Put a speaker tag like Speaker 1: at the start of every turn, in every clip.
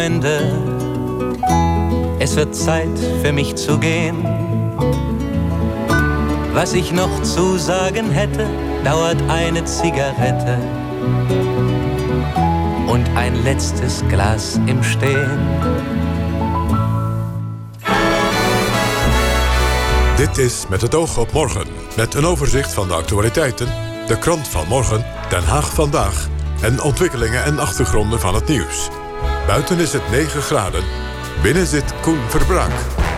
Speaker 1: Freunde, es wird Zeit für mich zu gehen. Was ich noch zu sagen hätte, dauert eine Zigarette und ein letztes Glas im Stehen.
Speaker 2: Dit is Met het oog op morgen. Met een overzicht van de actualiteiten, de krant van morgen, Den Haag vandaag en ontwikkelingen en achtergronden van het nieuws. Buiten is het 9 graden. Binnen zit Koen Verbraak.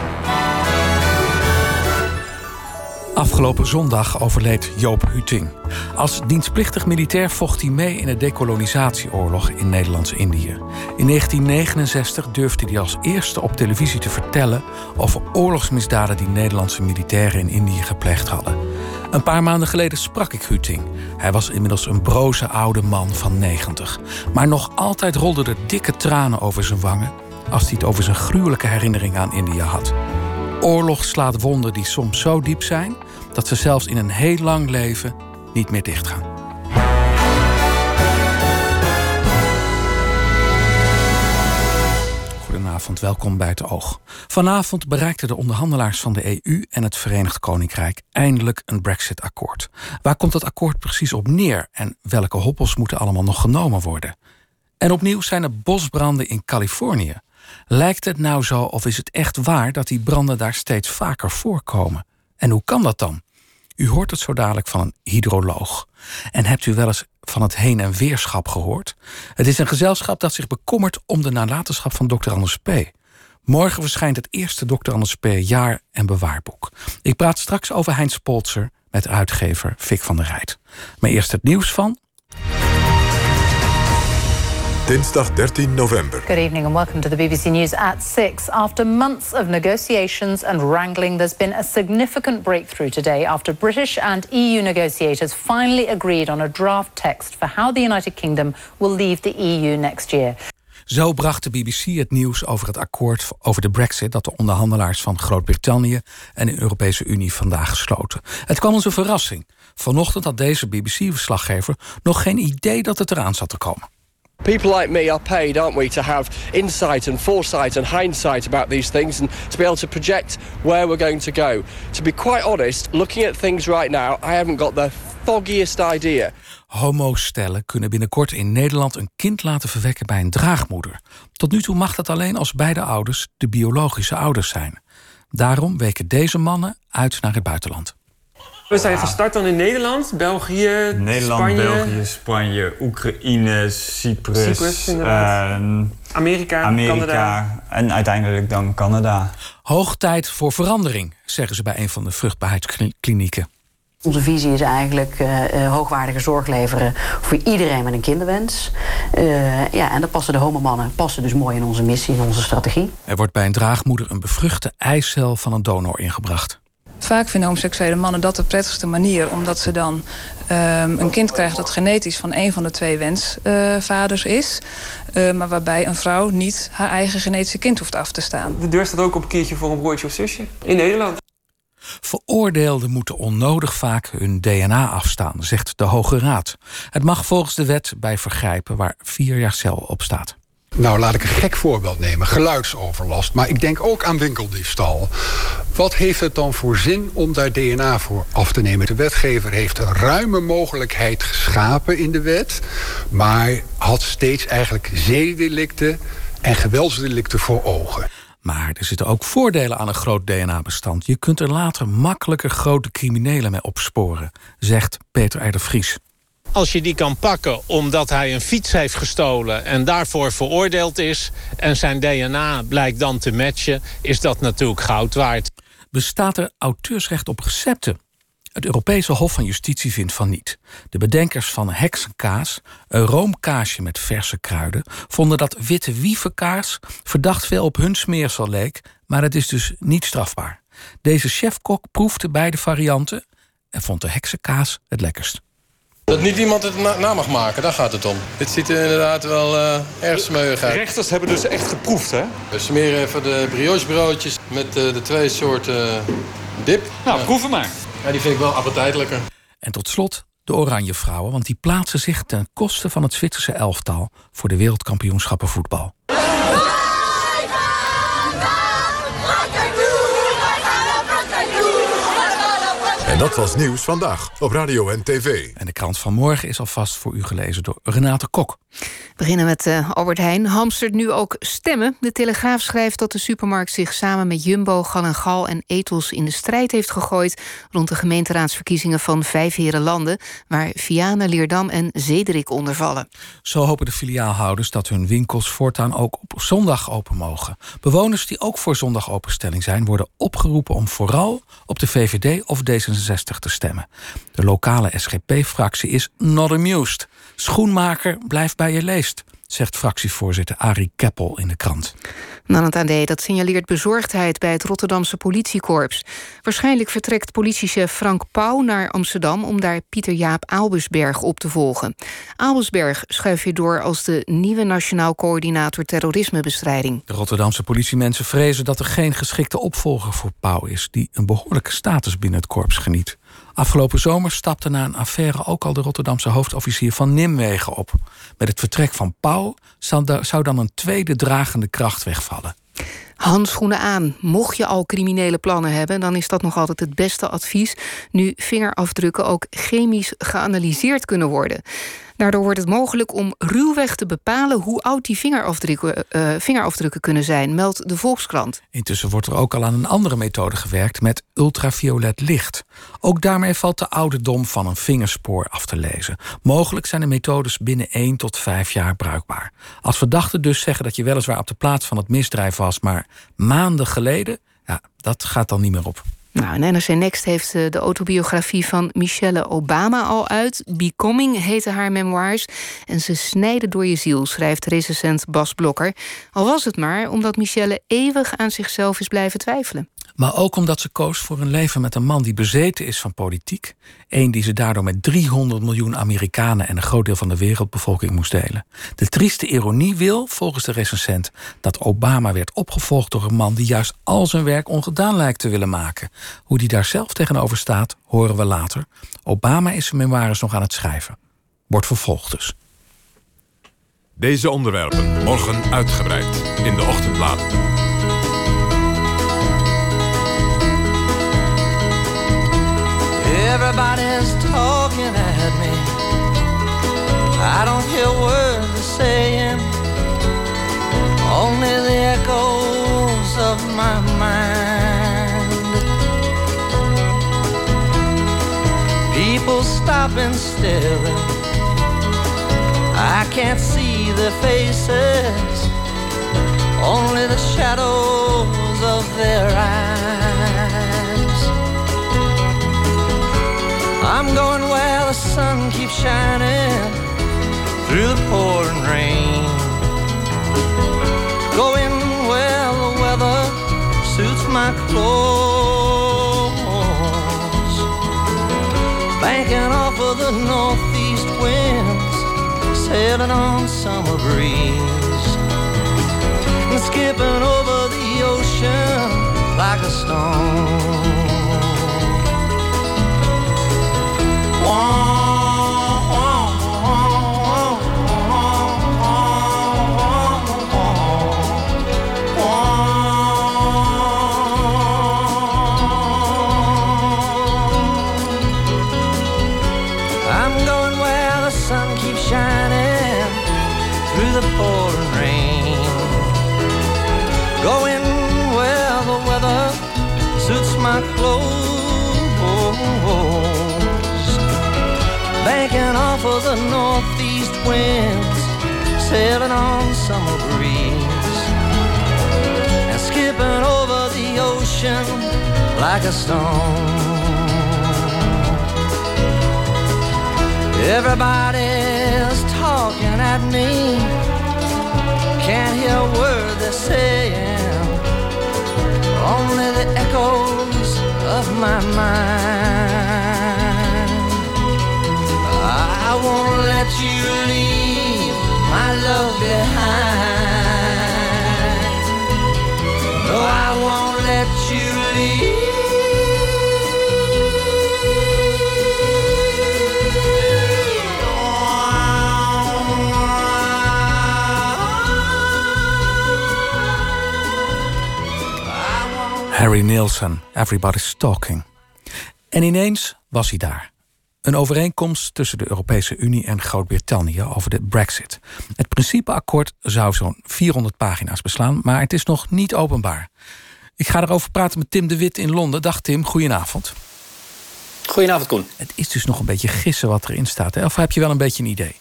Speaker 3: Afgelopen zondag overleed Joop Huting. Als dienstplichtig militair vocht hij mee in de dekolonisatieoorlog in Nederlands-Indië. In 1969 durfde hij als eerste op televisie te vertellen over oorlogsmisdaden die Nederlandse militairen in Indië gepleegd hadden. Een paar maanden geleden sprak ik Huting. Hij was inmiddels een broze oude man van 90. Maar nog altijd rolden er dikke tranen over zijn wangen als hij het over zijn gruwelijke herinnering aan Indië had. Oorlog slaat wonden die soms zo diep zijn dat ze zelfs in een heel lang leven niet meer dichtgaan. Goedenavond, welkom bij Het Oog. Vanavond bereikten de onderhandelaars van de EU en het Verenigd Koninkrijk eindelijk een Brexit-akkoord. Waar komt dat akkoord precies op neer en welke hobbels moeten allemaal nog genomen worden? En opnieuw zijn er bosbranden in Californië. Lijkt het nou zo of is het echt waar dat die branden daar steeds vaker voorkomen? En hoe kan dat dan? U hoort het zo dadelijk van een hydroloog. En hebt u wel eens van het heen- en weerschap gehoord? Het is een gezelschap dat zich bekommert om de nalatenschap van Dr. Anders P. Morgen verschijnt het eerste Dr. Anders P. jaar- en bewaarboek. Ik praat straks over Heinz Polzer met uitgever Fik van der Rijt. Maar eerst het nieuws van...
Speaker 2: Dinsdag 13 november.
Speaker 4: Good evening and welcome to the BBC News at 6. After months of negotiations and wrangling, there's been a significant breakthrough today after British and EU negotiators finally agreed on a draft text for how the United Kingdom will leave the EU next year.
Speaker 3: Zo bracht de BBC het nieuws over het akkoord over de Brexit dat de onderhandelaars van Groot-Brittannië en de Europese Unie vandaag gesloten. Het kwam als een verrassing. Vanochtend had deze BBC-verslaggever nog geen idee dat het eraan zat te komen.
Speaker 5: People like me are paid, aren't we, to have insight and foresight and hindsight about these things and to be able to project where we're going to go. To be quite honest, looking at things right now, I haven't got the foggiest idea.
Speaker 3: Homostellen kunnen binnenkort in Nederland een kind laten verwekken bij een draagmoeder. Tot nu toe mag dat alleen als beide ouders de biologische ouders zijn. Daarom weken deze mannen uit naar het buitenland.
Speaker 6: We zijn gestart dan in Nederland, België, Spanje...
Speaker 7: België, Spanje, Oekraïne, Cyprus
Speaker 6: Amerika, Canada.
Speaker 7: En uiteindelijk dan Canada.
Speaker 3: Hoog tijd voor verandering, zeggen ze bij een van de vruchtbaarheidsklinieken.
Speaker 8: Onze visie is eigenlijk hoogwaardige zorg leveren voor iedereen met een kinderwens. En daar passen de homomannen dus mooi in onze missie, in onze strategie.
Speaker 3: Er wordt bij een draagmoeder een bevruchte eicel van een donor ingebracht.
Speaker 9: Vaak vinden homoseksuele mannen dat de prettigste manier, omdat ze dan een kind krijgen dat genetisch van een van de twee wensvaders is. Maar waarbij een vrouw niet haar eigen genetische kind hoeft af te staan.
Speaker 6: De deur staat ook op een kiertje voor een broertje of zusje in Nederland.
Speaker 3: Veroordeelden moeten onnodig vaak hun DNA afstaan, zegt de Hoge Raad. Het mag volgens de wet bij vergrijpen waar 4 jaar cel op staat.
Speaker 10: Nou, laat ik een gek voorbeeld nemen. Geluidsoverlast. Maar ik denk ook aan winkeldiefstal. Wat heeft het dan voor zin om daar DNA voor af te nemen? De wetgever heeft een ruime mogelijkheid geschapen in de wet, maar had steeds eigenlijk zedendelicten en geweldsdelicten voor ogen.
Speaker 3: Maar er zitten ook voordelen aan een groot DNA-bestand. Je kunt er later makkelijker grote criminelen mee opsporen, zegt Peter R. de Vries.
Speaker 11: Als je die kan pakken omdat hij een fiets heeft gestolen en daarvoor veroordeeld is en zijn DNA blijkt dan te matchen, is dat natuurlijk goud waard.
Speaker 3: Bestaat er auteursrecht op recepten? Het Europese Hof van Justitie vindt van niet. De bedenkers van heksenkaas, een roomkaasje met verse kruiden, vonden dat witte wievenkaas verdacht veel op hun smeersel leek, maar het is dus niet strafbaar. Deze chefkok proefde beide varianten en vond de heksenkaas het lekkerst.
Speaker 12: Dat niet iemand het na mag maken, daar gaat het om. Dit ziet er inderdaad wel erg smeuig uit.
Speaker 6: De rechters hebben dus echt geproefd, hè?
Speaker 12: We smeren even de briochebroodjes met de 2 soorten dip.
Speaker 6: Nou, proeven maar.
Speaker 12: Ja, die vind ik wel appetijtelijker.
Speaker 3: En tot slot de Oranje Vrouwen, want die plaatsen zich ten koste van het Zwitserse elftal voor de wereldkampioenschappen voetbal.
Speaker 2: dat was Nieuws Vandaag op Radio en TV.
Speaker 3: En de krant van morgen is alvast voor u gelezen door Renate Kok.
Speaker 13: We beginnen met Albert Heijn. Hamstert nu ook stemmen. De Telegraaf schrijft dat de supermarkt zich samen met Jumbo, Gal & Gal en Ethos in de strijd heeft gegooid rond de gemeenteraadsverkiezingen van Vijfheerenlanden, waar Vianen, Leerdam en Zederik onder vallen.
Speaker 3: Zo hopen de filiaalhouders dat hun winkels voortaan ook op zondag open mogen. Bewoners die ook voor zondagopenstelling zijn, worden opgeroepen om vooral op de VVD of D66 te stemmen. De lokale SGP-fractie is not amused. Schoenmaker, blijf bij je leest, zegt fractievoorzitter Arie Keppel in de krant.
Speaker 13: Dan het AD, dat signaleert bezorgdheid bij het Rotterdamse politiekorps. Waarschijnlijk vertrekt politiechef Frank Pauw naar Amsterdam om daar Pieter-Jaap Aalbusberg op te volgen. Aalbusberg schuift weer door als de nieuwe Nationaal Coördinator Terrorismebestrijding.
Speaker 3: De Rotterdamse politiemensen vrezen dat er geen geschikte opvolger voor Pauw is, die een behoorlijke status binnen het korps geniet. Afgelopen zomer stapte na een affaire ook al de Rotterdamse hoofdofficier van Nimwegen op. Met het vertrek van Pauw zou dan een tweede dragende kracht wegvallen.
Speaker 13: Handschoenen aan. Mocht je al criminele plannen hebben, dan is dat nog altijd het beste advies, nu vingerafdrukken ook chemisch geanalyseerd kunnen worden. Daardoor wordt het mogelijk om ruwweg te bepalen hoe oud die vingerafdrukken kunnen zijn, meldt de Volkskrant.
Speaker 3: Intussen wordt er ook al aan een andere methode gewerkt met ultraviolet licht. Ook daarmee valt de ouderdom van een vingerspoor af te lezen. Mogelijk zijn de methodes binnen 1 tot 5 jaar bruikbaar. Als verdachten dus zeggen dat je weliswaar op de plaats van het misdrijf was, maar maanden geleden, ja, dat gaat dan niet meer op.
Speaker 13: Nou, en NRC Next heeft de autobiografie van Michelle Obama al uit. Becoming heette haar memoirs. En ze snijden door je ziel, schrijft recensent Bas Blokker. Al was het maar omdat Michelle eeuwig aan zichzelf is blijven twijfelen.
Speaker 3: Maar ook omdat ze koos voor een leven met een man die bezeten is van politiek. Eén die ze daardoor met 300 miljoen Amerikanen en een groot deel van de wereldbevolking moest delen. De trieste ironie wil, volgens de recensent, dat Obama werd opgevolgd door een man die juist al zijn werk ongedaan lijkt te willen maken. Hoe die daar zelf tegenover staat, horen we later. Obama is zijn memoires nog aan het schrijven. Wordt vervolgd dus.
Speaker 2: Deze onderwerpen morgen uitgebreid in de ochtendbladen.
Speaker 1: Everybody's talking at me. I don't hear words they're saying, only the echoes of my mind. People stop and staring. I can't see their faces, only the shadows of their eyes. I'm going where the sun keeps shining through the pouring rain. Going where the weather suits my clothes. Banking off of the northeast winds, sailing on summer breeze, and skipping over the ocean like a stone. I'm going where the sun keeps shining through the pouring rain. Going where the weather suits my clothes. Banking off of the northeast winds, sailing on summer breeze, and skipping over the ocean like a stone. Everybody's talking at me, can't hear a word they're saying, only the echoes of my mind. I won't let you leave my love behind. No, I won't let you leave.
Speaker 3: Harry Nilsson, Everybody's Talking. En ineens was hij daar. Een overeenkomst tussen de Europese Unie en Groot-Brittannië over de Brexit. Het principeakkoord zou zo'n 400 pagina's beslaan, maar het is nog niet openbaar. Ik ga erover praten met Tim de Wit in Londen. Dag Tim, goedenavond.
Speaker 14: Goedenavond, Koen.
Speaker 3: Het is dus nog een beetje gissen wat erin staat, hè? Of heb je wel een beetje een idee?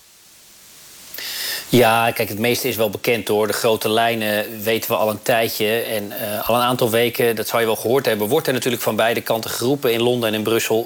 Speaker 14: Ja, kijk, het meeste is wel bekend hoor. De grote lijnen weten we al een tijdje. En al een aantal weken, dat zou je wel gehoord hebben, wordt er natuurlijk van beide kanten geroepen in Londen en in Brussel.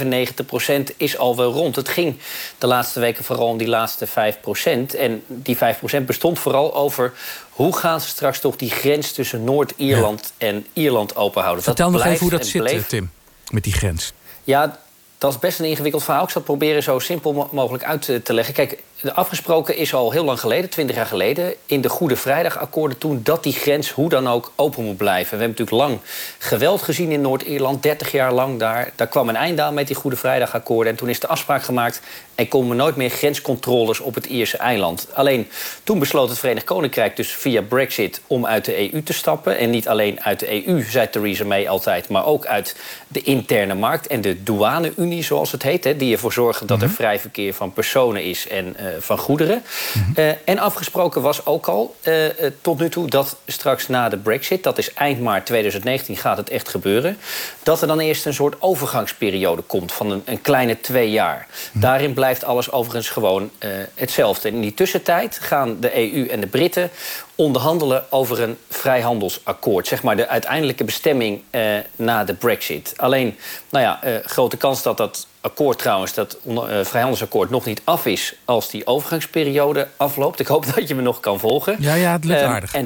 Speaker 14: 95% is al wel rond. Het ging de laatste weken vooral om die laatste 5%. En die 5% bestond vooral over hoe gaan ze straks toch die grens tussen Noord-Ierland en Ierland openhouden.
Speaker 3: Vertel nog even hoe dat zit, Tim, met die grens.
Speaker 14: Ja, dat is best een ingewikkeld verhaal. Ik zal het proberen zo simpel mogelijk uit te leggen. Kijk, afgesproken is al heel lang geleden, 20 jaar geleden, in de Goede Vrijdagakkoorden toen, dat die grens hoe dan ook open moet blijven. We hebben natuurlijk lang geweld gezien in Noord-Ierland, 30 jaar lang daar. Daar kwam een einde aan met die Goede Vrijdagakkoorden. En toen is de afspraak gemaakt, er komen nooit meer grenscontroles op het Ierse eiland. Alleen toen besloot het Verenigd Koninkrijk dus via Brexit om uit de EU te stappen. En niet alleen uit de EU, zei Theresa May altijd, maar ook uit de interne markt en de douane-unie, zoals het heet, hè, die ervoor zorgen dat er vrij verkeer van personen is en van goederen. En afgesproken was ook al tot nu toe dat straks na de Brexit, dat is eind maart 2019 gaat het echt gebeuren, dat er dan eerst een soort overgangsperiode komt van een kleine 2 jaar. Daarin blijft alles overigens gewoon hetzelfde. En in die tussentijd gaan de EU en de Britten onderhandelen over een vrijhandelsakkoord. Zeg maar de uiteindelijke bestemming na de Brexit. Alleen, grote kans dat dat akkoord trouwens, dat vrijhandelsakkoord, nog niet af is als die overgangsperiode afloopt. Ik hoop dat je me nog kan volgen.
Speaker 3: Ja, het lukt aardig.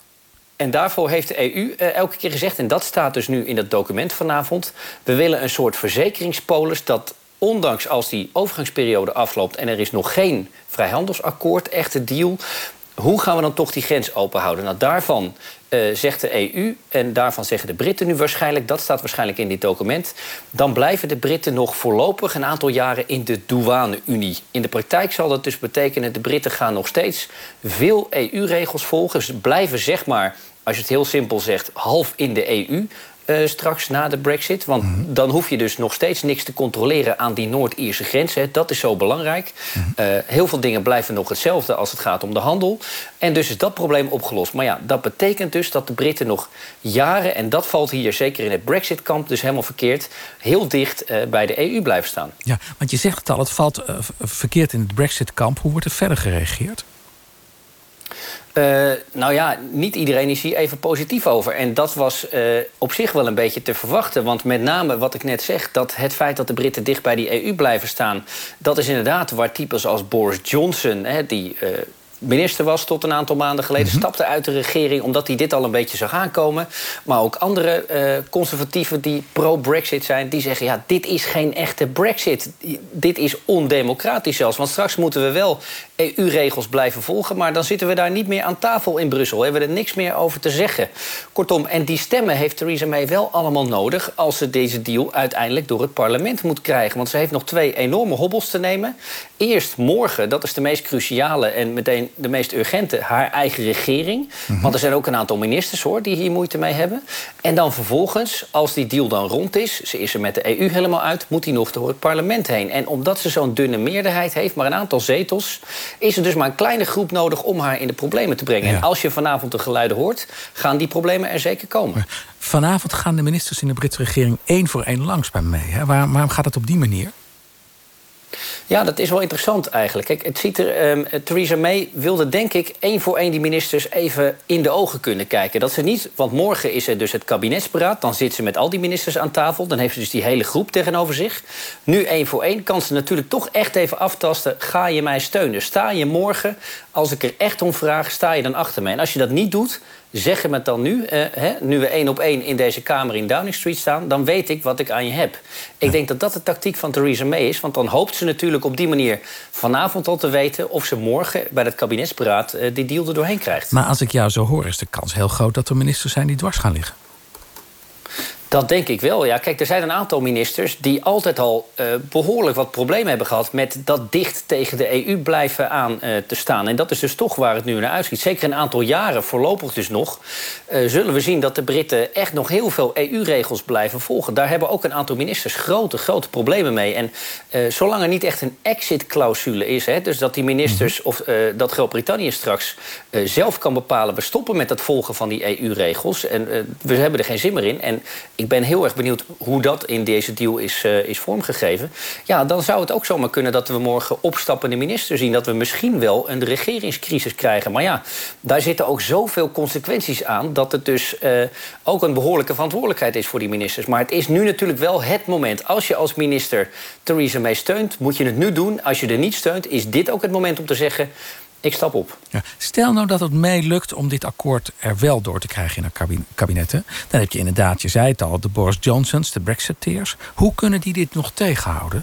Speaker 14: En daarvoor heeft de EU elke keer gezegd, en dat staat dus nu in dat document vanavond, we willen een soort verzekeringspolis dat ondanks als die overgangsperiode afloopt en er is nog geen vrijhandelsakkoord, echte deal, hoe gaan we dan toch die grens openhouden? Nou, daarvan zegt de EU en daarvan zeggen de Britten nu waarschijnlijk, dat staat waarschijnlijk in dit document, dan blijven de Britten nog voorlopig een aantal jaren in de douane-unie. In de praktijk zal dat dus betekenen, de Britten gaan nog steeds veel EU-regels volgen. Ze blijven, zeg maar, als je het heel simpel zegt, half in de EU. Straks na de Brexit. Want dan hoef je dus nog steeds niks te controleren aan die Noord-Ierse grens. Hè. Dat is zo belangrijk. Heel veel dingen blijven nog hetzelfde als het gaat om de handel. En dus is dat probleem opgelost. Maar ja, dat betekent dus dat de Britten nog jaren, en dat valt hier zeker in het Brexit-kamp dus helemaal verkeerd, heel dicht bij de EU blijven staan.
Speaker 3: Ja, want je zegt het al, het valt verkeerd in het Brexit-kamp. Hoe wordt er verder gereageerd?
Speaker 14: Niet iedereen is hier even positief over. En dat was op zich wel een beetje te verwachten. Want met name wat ik net zeg, dat het feit dat de Britten dicht bij die EU blijven staan, dat is inderdaad waar types als Boris Johnson, die minister was tot een aantal maanden geleden, stapte uit de regering omdat hij dit al een beetje zag aankomen. Maar ook andere conservatieven die pro-Brexit zijn, die zeggen, ja, dit is geen echte Brexit. Dit is ondemocratisch zelfs. Want straks moeten we wel EU-regels blijven volgen, maar dan zitten we daar niet meer aan tafel in Brussel. Hebben we er niks meer over te zeggen. Kortom, en die stemmen heeft Theresa May wel allemaal nodig als ze deze deal uiteindelijk door het parlement moet krijgen. Want ze heeft nog 2 enorme hobbels te nemen. Eerst morgen, dat is de meest cruciale en meteen de meest urgente, haar eigen regering. Want er zijn ook een aantal ministers die hier moeite mee hebben. En dan vervolgens, als die deal dan rond is, ze is er met de EU helemaal uit, moet die nog door het parlement heen. En omdat ze zo'n dunne meerderheid heeft, maar een aantal zetels, is er dus maar een kleine groep nodig om haar in de problemen te brengen. Ja. En als je vanavond de geluiden hoort, gaan die problemen er zeker komen.
Speaker 3: Vanavond gaan de ministers in de Britse regering 1 voor 1 langs bij mij. Hè? Waarom gaat het op die manier?
Speaker 14: Ja, dat is wel interessant eigenlijk. Kijk, het ziet er, Theresa May wilde denk ik 1 voor 1 die ministers even in de ogen kunnen kijken. Dat ze niet, want morgen is er dus het kabinetsberaad, dan zit ze met al die ministers aan tafel, dan heeft ze dus die hele groep tegenover zich. Nu 1 voor 1 kan ze natuurlijk toch echt even aftasten, ga je mij steunen? Sta je morgen, als ik er echt om vraag, sta je dan achter mij? En als je dat niet doet, zeg hem het dan nu, nu we 1 op 1 in deze kamer in Downing Street staan, dan weet ik wat ik aan je heb. Ik denk dat dat de tactiek van Theresa May is, want dan hoopt ze natuurlijk op die manier vanavond al te weten of ze morgen bij het kabinetsberaad die deal er doorheen krijgt.
Speaker 3: Maar als ik jou zo hoor, is de kans heel groot dat er ministers zijn die dwars gaan liggen.
Speaker 14: Dat denk ik wel, ja. Kijk, er zijn een aantal ministers die altijd al behoorlijk wat problemen hebben gehad met dat dicht tegen de EU blijven aan te staan. En dat is dus toch waar het nu naar uitschiet. Zeker een aantal jaren, voorlopig dus nog, zullen we zien dat de Britten echt nog heel veel EU-regels blijven volgen. Daar hebben ook een aantal ministers grote problemen mee. En zolang er niet echt een exit-clausule is, dus dat die ministers of dat Groot-Brittannië straks zelf kan bepalen, we stoppen met het volgen van die EU-regels en we hebben er geen zin meer in. En ik ben heel erg benieuwd hoe dat in deze deal is vormgegeven. Ja, dan zou het ook zomaar kunnen dat we morgen opstappende minister zien. Dat we misschien wel een regeringscrisis krijgen. Maar ja, daar zitten ook zoveel consequenties aan dat het dus ook een behoorlijke verantwoordelijkheid is voor die ministers. Maar het is nu natuurlijk wel het moment. Als je als minister Theresa May steunt, moet je het nu doen. Als je er niet steunt, is dit ook het moment om te zeggen, ik stap op.
Speaker 3: Ja, stel nou dat het mee lukt om dit akkoord er wel door te krijgen in het kabinet. Hè? Dan heb je inderdaad, je zei het al, de Boris Johnsons, de Brexiteers. Hoe kunnen die dit nog tegenhouden?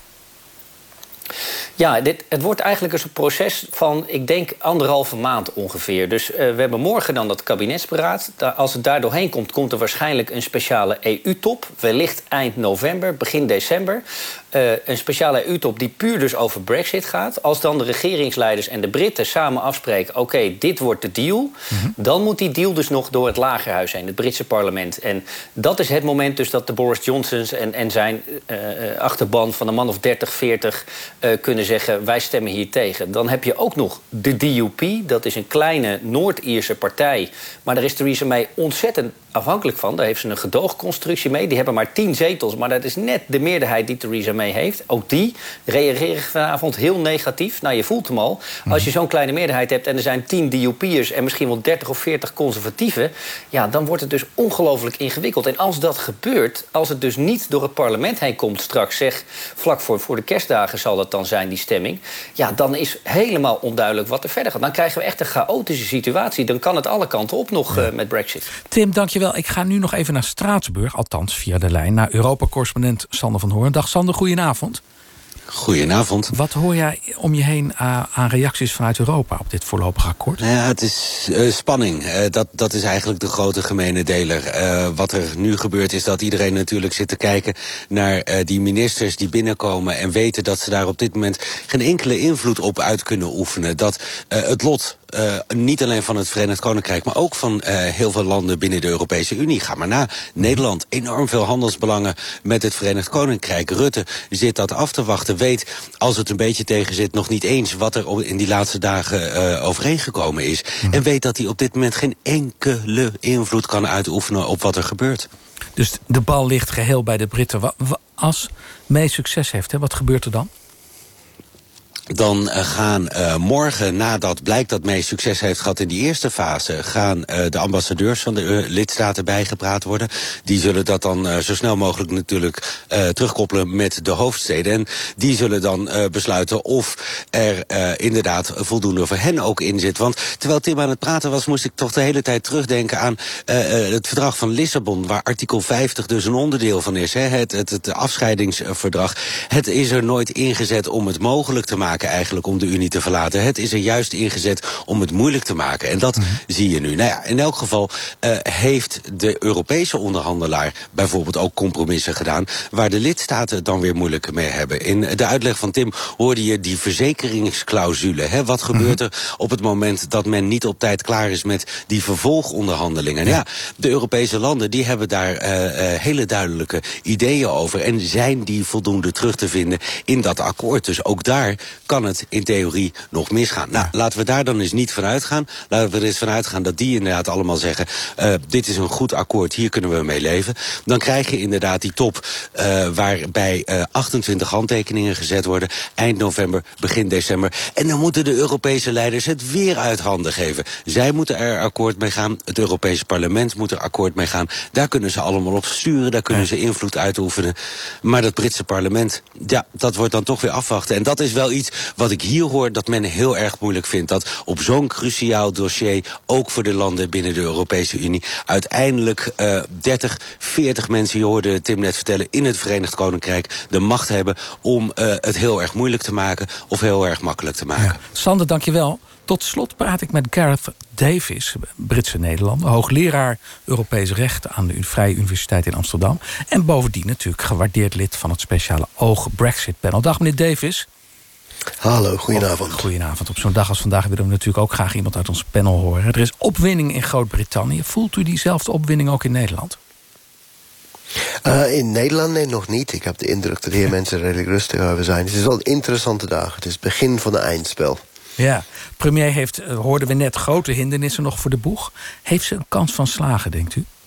Speaker 14: Ja, het wordt eigenlijk een proces van, ik denk, 1,5 maand ongeveer. Dus we hebben morgen dan dat kabinetsberaad. Als het daar doorheen komt, komt er waarschijnlijk een speciale EU-top. Wellicht eind november, begin december. Een speciale EU-top die puur dus over Brexit gaat. Als dan de regeringsleiders en de Britten samen afspreken, oké, dit wordt de deal. Dan moet die deal dus nog door het lagerhuis heen, het Britse parlement. En dat is het moment dus dat de Boris Johnsons en zijn achterban van een man of 30, 40... kunnen zeggen, wij stemmen hier tegen. Dan heb je ook nog de DUP. Dat is een kleine Noord-Ierse partij. Maar daar is Theresa May ontzettend afhankelijk van. Daar heeft ze een gedoogconstructie mee. Die hebben maar 10 zetels. Maar dat is net de meerderheid die Theresa May heeft. Ook die reageren vanavond heel negatief. Nou, je voelt hem al. Als je zo'n kleine meerderheid hebt en er zijn 10 DUP'ers en misschien wel 30 of 40 conservatieven, ja, dan wordt het dus ongelooflijk ingewikkeld. En als dat gebeurt, als het dus niet door het parlement heen komt straks, zeg, vlak voor de kerstdagen zal dat dan zijn, die stemming, ja, dan is helemaal onduidelijk wat er verder gaat. Dan krijgen we echt een chaotische situatie. Dan kan het alle kanten op nog met Brexit.
Speaker 3: Tim, dankjewel. Ik ga nu nog even naar Straatsburg, althans via de lijn, naar Europa-correspondent Sander van Hoorn. Dag Sander, goedenavond.
Speaker 15: Goedenavond.
Speaker 3: Wat hoor jij om je heen aan reacties vanuit Europa op dit voorlopig akkoord?
Speaker 15: Ja, het is spanning. Dat is eigenlijk de grote gemene deler. Wat er nu gebeurt is dat iedereen natuurlijk zit te kijken naar die ministers die binnenkomen en weten dat ze daar op dit moment geen enkele invloed op uit kunnen oefenen. Dat het lot niet alleen van het Verenigd Koninkrijk, maar ook van heel veel landen binnen de Europese Unie. Ga maar na. Nederland, enorm veel handelsbelangen met het Verenigd Koninkrijk. Rutte zit dat af te wachten. Weet, als het een beetje tegen zit, nog niet eens wat er in die laatste dagen overeengekomen is. En weet dat hij op dit moment geen enkele invloed kan uitoefenen op wat er gebeurt.
Speaker 3: Dus de bal ligt geheel bij de Britten. Als May succes heeft, wat gebeurt er dan?
Speaker 15: Dan gaan morgen, nadat blijkt dat May succes heeft gehad in die eerste fase, gaan de ambassadeurs van de lidstaten bijgepraat worden. Die zullen dat dan zo snel mogelijk natuurlijk terugkoppelen met de hoofdsteden. En die zullen dan besluiten of er inderdaad voldoende voor hen ook in zit. Want terwijl Tim aan het praten was, moest ik toch de hele tijd terugdenken aan het verdrag van Lissabon, waar artikel 50 dus een onderdeel van is. Het afscheidingsverdrag. Het is er nooit ingezet om het mogelijk te maken eigenlijk om de Unie te verlaten. Het is er juist ingezet om het moeilijk te maken. En dat zie je nu. Nou ja, in elk geval heeft de Europese onderhandelaar bijvoorbeeld ook compromissen gedaan waar de lidstaten het dan weer moeilijk mee hebben. In de uitleg van Tim hoorde je die verzekeringsclausule. Wat gebeurt er op het moment dat men niet op tijd klaar is met die vervolgonderhandelingen? Ja, de Europese landen die hebben daar hele duidelijke ideeën over en zijn die voldoende terug te vinden in dat akkoord. Dus ook daar kan het in theorie nog misgaan. Nou, laten we daar dan eens niet van uitgaan. Laten we er eens van uitgaan dat die inderdaad allemaal zeggen, dit is een goed akkoord, hier kunnen we mee leven. Dan krijg je inderdaad die top waarbij 28 handtekeningen gezet worden, eind november, begin december. En dan moeten de Europese leiders het weer uit handen geven. Zij moeten er akkoord mee gaan, het Europese parlement moet er akkoord mee gaan. Daar kunnen ze allemaal op sturen, daar kunnen ze invloed uitoefenen. Maar dat Britse parlement, ja, dat wordt dan toch weer afwachten. En dat is wel iets wat ik hier hoor dat men heel erg moeilijk vindt. Dat op zo'n cruciaal dossier, ook voor de landen binnen de Europese Unie, uiteindelijk 30, 40 mensen, je hoorde Tim net vertellen, in het Verenigd Koninkrijk de macht hebben om het heel erg moeilijk te maken of heel erg makkelijk te maken.
Speaker 3: Ja. Sander, dankjewel. Tot slot praat ik met Gareth Davis, Britse Nederlander, hoogleraar Europees Recht aan de Vrije Universiteit in Amsterdam. En bovendien natuurlijk gewaardeerd lid van het speciale Oog Brexit-panel. Dag meneer Davis.
Speaker 16: Hallo, goedenavond.
Speaker 3: Goedenavond. Op zo'n dag als vandaag willen we natuurlijk ook graag iemand uit ons panel horen. Er is opwinding in Groot-Brittannië. Voelt u diezelfde opwinding ook in Nederland?
Speaker 16: In Nederland nee, nog niet. Ik heb de indruk dat hier mensen redelijk rustig over zijn. Het is wel een interessante dag. Het is het begin van een eindspel.
Speaker 3: Ja, premier heeft, hoorden we net, grote hindernissen nog voor de boeg. Heeft ze een kans van slagen, denkt u?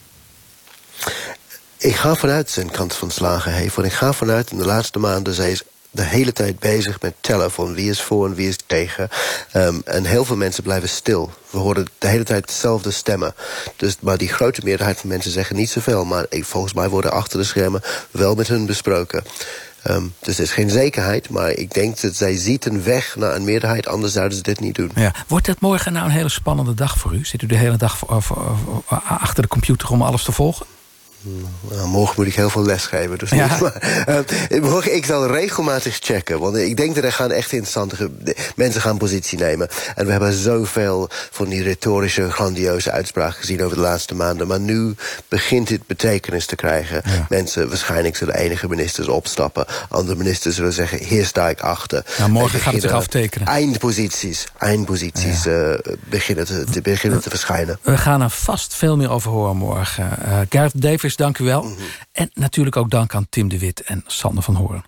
Speaker 16: Ik ga vanuit dat ze een kans van slagen heeft. Want ik ga vanuit in de laatste maanden, zij is de hele tijd bezig met tellen van wie is voor en wie is tegen. En heel veel mensen blijven stil. We horen de hele tijd dezelfde stemmen. Maar die grote meerderheid van mensen zeggen niet zoveel. Maar volgens mij worden achter de schermen wel met hun besproken. Dus er is geen zekerheid, maar ik denk dat zij ziet een weg naar een meerderheid, anders zouden ze dit niet doen.
Speaker 3: Ja. Wordt het morgen nou een hele spannende dag voor u? Zit u de hele dag achter de computer om alles te volgen?
Speaker 16: Nou, morgen moet ik heel veel les geven, dus niet. Maar, ik zal regelmatig checken, want ik denk dat er gaan echt interessante mensen gaan positie nemen. En we hebben zoveel van die retorische, grandioze uitspraken gezien over de laatste maanden. Maar nu begint het betekenis te krijgen. Ja. Mensen, waarschijnlijk zullen enige ministers opstappen. Andere ministers zullen zeggen, hier sta ik achter.
Speaker 3: Nou, morgen gaat het zich aftekenen.
Speaker 16: Eindposities beginnen te verschijnen.
Speaker 3: We gaan er vast veel meer over horen morgen. Gareth Davis, dank u wel. Mm-hmm. En natuurlijk ook dank aan Tim de Wit en Sander van Hoorn.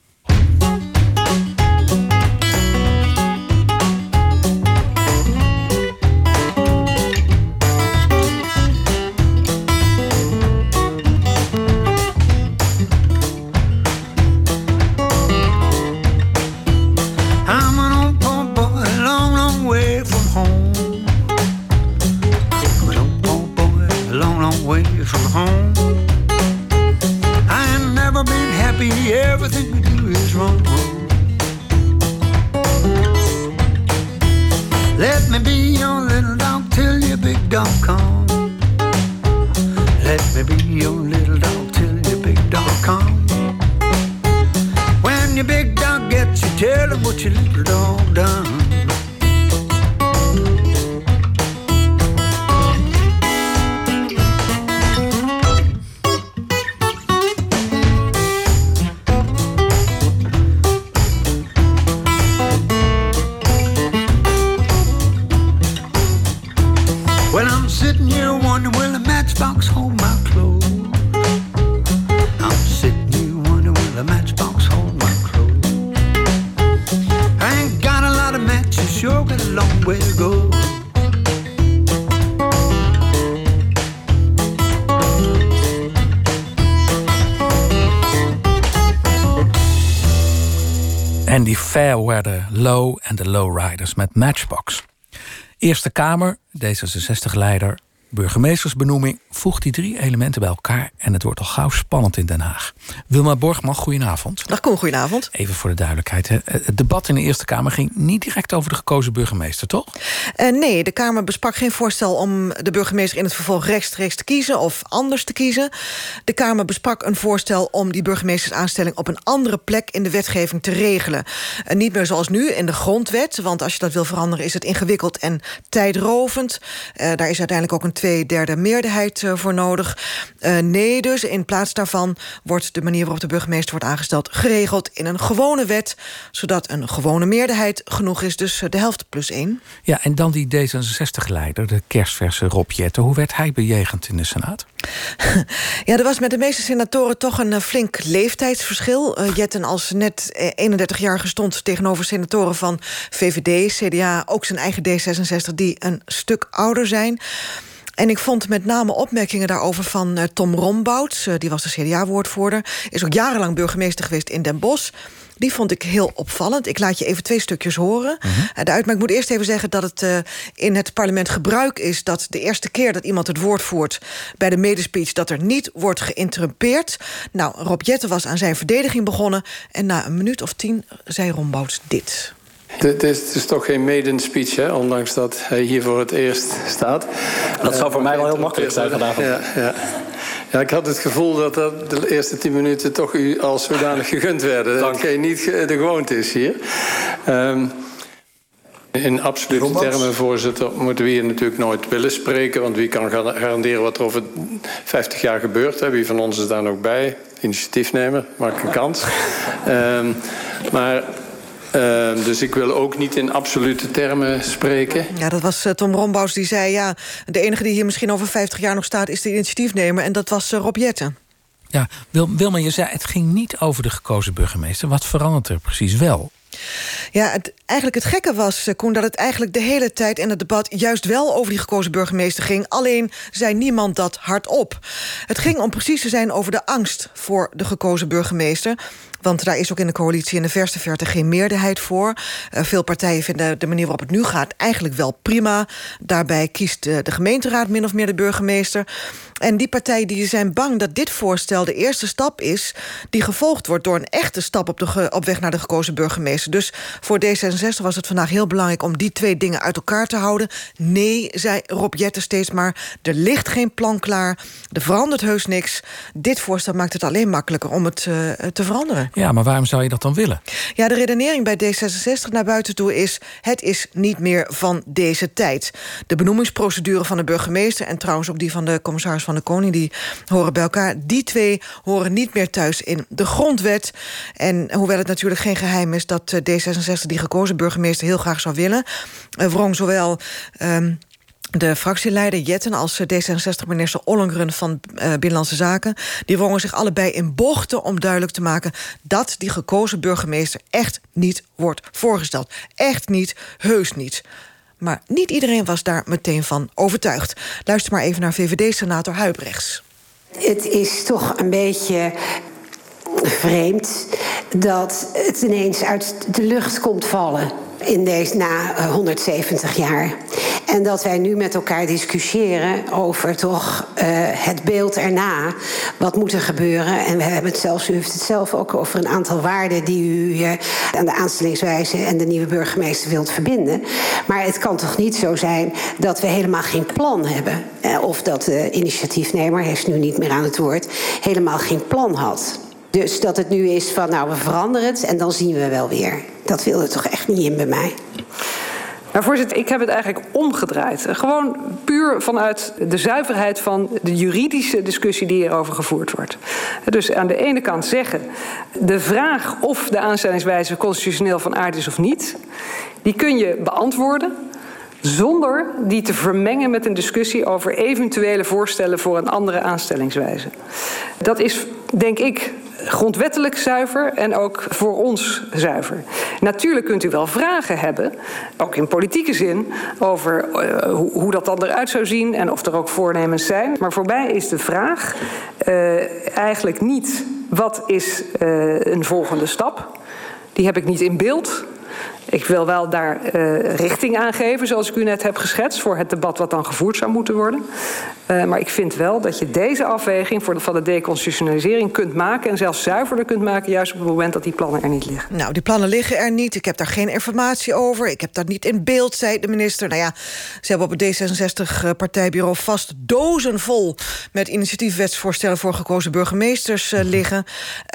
Speaker 17: I'm an old poor boy, long, long way from home. I'm an old poor boy, long, long way from home. Been happy, everything we do is wrong. Let me be your little dog till your big dog comes. Let me be your little dog till your big dog comes. When your big dog gets you, tell him what your little dog done. Sitting here wondering, will the matchbox hold my clothes? I'm sitting here wondering, will the matchbox hold my clothes? I ain't got a lot of matches, sure got a long way to go.
Speaker 3: En die Fair Weather Low en de Lowriders met Matchbox. Eerste Kamer, D66-leider, burgemeestersbenoeming, voegt die drie elementen bij elkaar en het wordt al gauw spannend in Den Haag. Wilma Borgman, goedenavond.
Speaker 18: Dag Koen, goedenavond.
Speaker 3: Even voor de duidelijkheid, het debat in de Eerste Kamer ging niet direct over de gekozen burgemeester, toch?
Speaker 18: Nee, de Kamer besprak geen voorstel om de burgemeester in het vervolg rechtstreeks te kiezen of anders te kiezen. De Kamer besprak een voorstel om die burgemeestersaanstelling op een andere plek in de wetgeving te regelen. Niet meer zoals nu in de grondwet, want als je dat wil veranderen is het ingewikkeld en tijdrovend. Daar is uiteindelijk ook een 2/3 meerderheid voor nodig. Nee, dus in plaats daarvan wordt de manier waarop de burgemeester wordt aangesteld geregeld in een gewone wet, zodat een gewone meerderheid genoeg is, dus de helft plus 1.
Speaker 3: Ja, en dan die D66-leider, de kersverse Rob Jetten. Hoe werd hij bejegend in de Senaat?
Speaker 18: Ja, er was met de meeste senatoren toch een flink leeftijdsverschil. Jetten als net 31-jarige stond tegenover senatoren van VVD, CDA, ook zijn eigen D66, die een stuk ouder zijn. En ik vond met name opmerkingen daarover van Tom Rombouts. Die was de CDA-woordvoerder. Is ook jarenlang burgemeester geweest in Den Bosch. Die vond ik heel opvallend. Ik laat je even 2 stukjes horen. Maar ik moet eerst even zeggen dat het in het parlement gebruik is... dat de eerste keer dat iemand het woord voert bij de medespeech... dat er niet wordt geïnterrumpeerd. Nou, Rob Jetten was aan zijn verdediging begonnen... en na een minuut of 10 zei Rombouts dit.
Speaker 19: Het is toch geen maiden speech, hè? Ondanks dat hij hier voor het eerst staat.
Speaker 14: Dat zou voor mij wel heel makkelijk zijn vanavond.
Speaker 19: Ja, ik had het gevoel dat de eerste 10 minuten toch u als zodanig gegund werden. Dat het niet de gewoonte is hier. In absolute termen, voorzitter, moeten we hier natuurlijk nooit willen spreken. Want wie kan garanderen wat er over 50 jaar gebeurt? Hè? Wie van ons is daar nog bij? Initiatiefnemer, maak een kans. Dus ik wil ook niet in absolute termen spreken.
Speaker 18: Ja, dat was Tom Rombouts die zei... ja, de enige die hier misschien over 50 jaar nog staat... is de initiatiefnemer en dat was Rob Jetten.
Speaker 3: Ja, Wilma, je zei het ging niet over de gekozen burgemeester. Wat verandert er precies wel?
Speaker 18: Ja, eigenlijk het gekke was, Koen, dat het eigenlijk de hele tijd in het debat... juist wel over die gekozen burgemeester ging. Alleen zei niemand dat hardop. Het ging om precies te zijn over de angst voor de gekozen burgemeester... Want daar is ook in de coalitie in de verste verte geen meerderheid voor. Veel partijen vinden de manier waarop het nu gaat eigenlijk wel prima. Daarbij kiest de gemeenteraad min of meer de burgemeester. En die partijen die zijn bang dat dit voorstel de eerste stap is... die gevolgd wordt door een echte stap op weg naar de gekozen burgemeester. Dus voor D66 was het vandaag heel belangrijk om die 2 dingen uit elkaar te houden. Nee, zei Rob Jetten steeds maar, er ligt geen plan klaar. Er verandert heus niks. Dit voorstel maakt het alleen makkelijker om het te veranderen.
Speaker 3: Ja, maar waarom zou je dat dan willen?
Speaker 18: Ja, de redenering bij D66 naar buiten toe is... het is niet meer van deze tijd. De benoemingsprocedure van de burgemeester... en trouwens ook die van de commissaris van de Koning... die horen bij elkaar. Die 2 horen niet meer thuis in de grondwet. En hoewel het natuurlijk geen geheim is... dat D66 die gekozen burgemeester heel graag zou willen... wrong zowel... de fractieleider Jetten als D66-minister Ollongren van Binnenlandse Zaken... die wrongen zich allebei in bochten om duidelijk te maken... dat die gekozen burgemeester echt niet wordt voorgesteld. Echt niet, heus niet. Maar niet iedereen was daar meteen van overtuigd. Luister maar even naar VVD-senator Huybrechts.
Speaker 20: Het is toch een beetje vreemd dat het ineens uit de lucht komt vallen... na 170 jaar. En dat wij nu met elkaar discussiëren over toch het beeld erna. Wat moet er gebeuren? En we hebben het zelfs, u heeft het zelf ook over een aantal waarden... die u aan de aanstellingswijze en de nieuwe burgemeester wilt verbinden. Maar het kan toch niet zo zijn dat we helemaal geen plan hebben? Of dat de initiatiefnemer, hij is nu niet meer aan het woord... helemaal geen plan had. Dus dat het nu is van, nou, we veranderen het en dan zien we wel weer. Dat wil er toch echt niet in bij mij.
Speaker 21: Maar voorzitter, ik heb het eigenlijk omgedraaid. Gewoon puur vanuit de zuiverheid van de juridische discussie die hierover gevoerd wordt. Dus aan de ene kant zeggen, de vraag of de aanstellingswijze constitutioneel van aard is of niet, die kun je beantwoorden zonder die te vermengen met een discussie over eventuele voorstellen voor een andere aanstellingswijze. Dat is, denk ik, grondwettelijk zuiver en ook voor ons zuiver. Natuurlijk kunt u wel vragen hebben, ook in politieke zin, over hoe dat dan eruit zou zien en of er ook voornemens zijn. Maar voor mij is de vraag eigenlijk niet wat is een volgende stap. Die heb ik niet in beeld. Ik wil wel daar richting aan geven, zoals ik u net heb geschetst, voor het debat wat dan gevoerd zou moeten worden. Maar ik vind wel dat je deze afweging van de deconstitutionalisering kunt maken en zelfs zuiverder kunt maken, juist op het moment dat die plannen er niet liggen.
Speaker 18: Nou, die plannen liggen er niet. Ik heb daar geen informatie over. Ik heb dat niet in beeld, zei de minister. Nou ja, ze hebben op het D66-partijbureau vast dozen vol met initiatiefwetsvoorstellen voor gekozen burgemeesters liggen.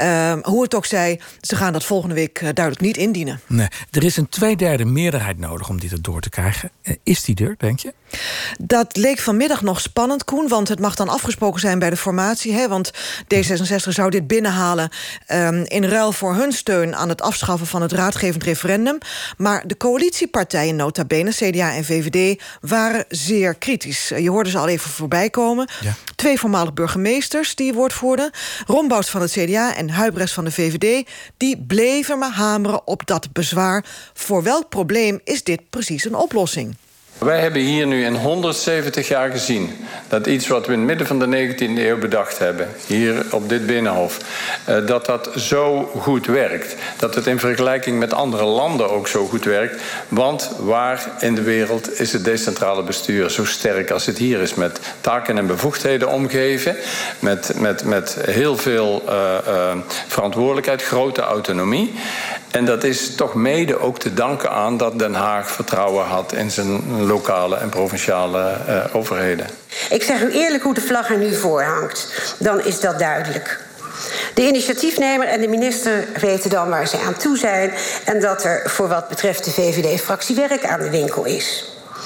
Speaker 18: Hoe het ook zij, ze gaan dat volgende week duidelijk niet indienen.
Speaker 3: Nee, er is een 2/3 meerderheid nodig om dit erdoor te krijgen. Is die er, denk je?
Speaker 18: Dat leek vanmiddag nog spannend, Koen, want het mag dan afgesproken zijn bij de formatie. Hè, want D66 zou dit binnenhalen in ruil voor hun steun aan het afschaffen van het raadgevend referendum. Maar de coalitiepartijen, nota bene, CDA en VVD, waren zeer kritisch. Je hoorde ze al even voorbij komen. Ja. 2 voormalig burgemeesters die woord voerden. Rombouts van het CDA en Huybrechts van de VVD, die bleven maar hameren op dat bezwaar. Voor welk probleem is dit precies een oplossing?
Speaker 19: Wij hebben hier nu in 170 jaar gezien dat iets wat we in het midden van de 19e eeuw bedacht hebben, hier op dit Binnenhof, dat zo goed werkt. Dat het in vergelijking met andere landen ook zo goed werkt. Want waar in de wereld is het decentrale bestuur zo sterk als het hier is? Met taken en bevoegdheden omgeven, met heel veel verantwoordelijkheid, grote autonomie. En dat is toch mede ook te danken aan dat Den Haag vertrouwen had in zijn lokale en provinciale overheden.
Speaker 20: Ik zeg u eerlijk hoe de vlag er nu voor hangt. Dan is dat duidelijk. De initiatiefnemer en de minister weten dan waar ze aan toe zijn en dat er voor wat betreft de VVD-fractie werk aan de winkel is.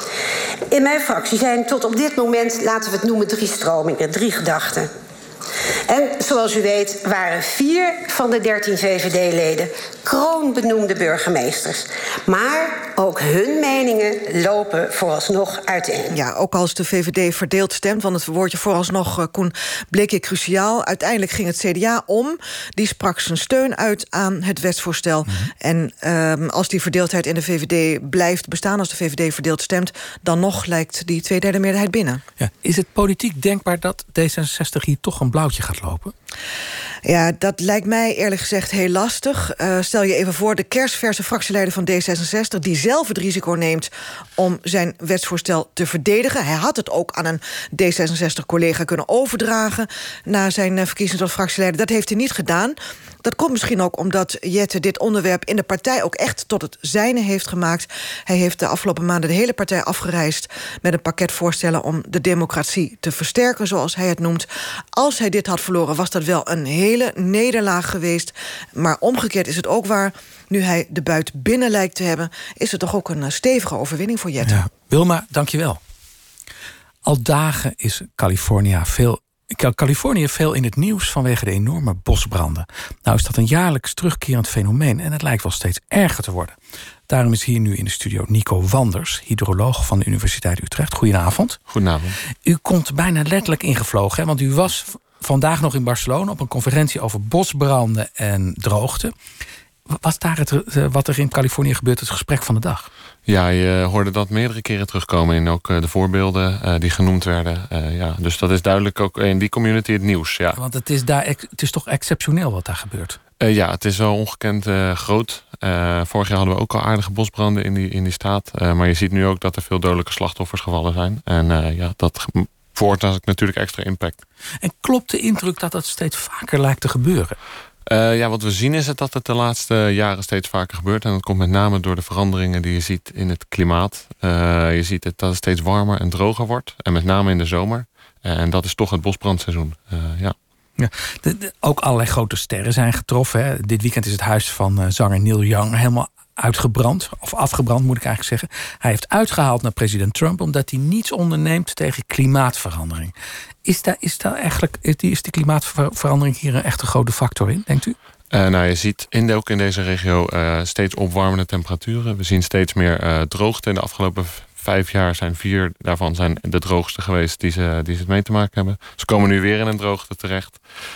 Speaker 20: In mijn fractie zijn tot op dit moment, laten we het noemen, 3 stromingen, 3 gedachten. En zoals u weet waren 4 van de 13 VVD-leden kroonbenoemde burgemeesters. Maar ook hun meningen lopen vooralsnog uiteen.
Speaker 18: Ja, ook als de VVD verdeeld stemt, want het woordje vooralsnog, Koen, bleek hier cruciaal. Uiteindelijk ging het CDA om. Die sprak zijn steun uit aan het wetsvoorstel. En als die verdeeldheid in de VVD blijft bestaan, als de VVD verdeeld stemt, dan nog lijkt die 2/3 meerderheid binnen.
Speaker 3: Ja. Is het politiek denkbaar dat D66 hier toch een blauwtje gaat lopen?
Speaker 18: Ja, dat lijkt mij eerlijk gezegd heel lastig. Stel je even voor, de kersverse fractieleider van D66... die zelf het risico neemt om zijn wetsvoorstel te verdedigen. Hij had het ook aan een D66-collega kunnen overdragen na zijn verkiezing tot fractieleider. Dat heeft hij niet gedaan. Dat komt misschien ook omdat Jette dit onderwerp in de partij ook echt tot het zijne heeft gemaakt. Hij heeft de afgelopen maanden de hele partij afgereisd met een pakket voorstellen om de democratie te versterken, zoals hij het noemt. Als hij dit had verloren, was dat wel een hele nederlaag geweest. Maar omgekeerd is het ook waar. Nu hij de buit binnen lijkt te hebben, is het toch ook een stevige overwinning voor Jette.
Speaker 3: Ja. Wilma, dank je wel. Al dagen is Californië veel in het nieuws vanwege de enorme bosbranden. Nou is dat een jaarlijks terugkerend fenomeen en het lijkt wel steeds erger te worden. Daarom is hier nu in de studio Nico Wanders, hydroloog van de Universiteit Utrecht. Goedenavond.
Speaker 4: Goedenavond.
Speaker 3: U komt bijna letterlijk ingevlogen, hè? Want u was vandaag nog in Barcelona op een conferentie over bosbranden en droogte. Was daar wat er in Californië gebeurt, het gesprek van de dag?
Speaker 4: Ja, je hoorde dat meerdere keren terugkomen in ook de voorbeelden die genoemd werden. Dus dat is duidelijk ook in die community het nieuws. Ja.
Speaker 3: Want het is toch exceptioneel wat daar gebeurt?
Speaker 4: Ja, het is wel ongekend groot. Vorig jaar hadden we ook al aardige bosbranden in die staat. Maar je ziet nu ook dat er veel dodelijke slachtoffers gevallen zijn. En dat veroorzaakt natuurlijk extra impact.
Speaker 3: En klopt de indruk dat dat steeds vaker lijkt te gebeuren?
Speaker 4: Wat we zien is dat het de laatste jaren steeds vaker gebeurt. En dat komt met name door de veranderingen die je ziet in het klimaat. Je ziet dat het steeds warmer en droger wordt. En met name in de zomer. En dat is toch het bosbrandseizoen. Ja,
Speaker 3: ook allerlei grote sterren zijn getroffen. Hè. Dit weekend is het huis van zanger Neil Young helemaal uitgebrand. Of afgebrand, moet ik eigenlijk zeggen. Hij heeft uitgehaald naar president Trump omdat hij niets onderneemt tegen klimaatverandering. Is de klimaatverandering hier een echte grote factor in, denkt u?
Speaker 4: Je ziet ook in deze regio steeds opwarmende temperaturen. We zien steeds meer droogte. In de afgelopen 5 jaar zijn 4 daarvan zijn de droogste geweest die ze het mee te maken hebben. Ze komen nu weer in een droogte terecht.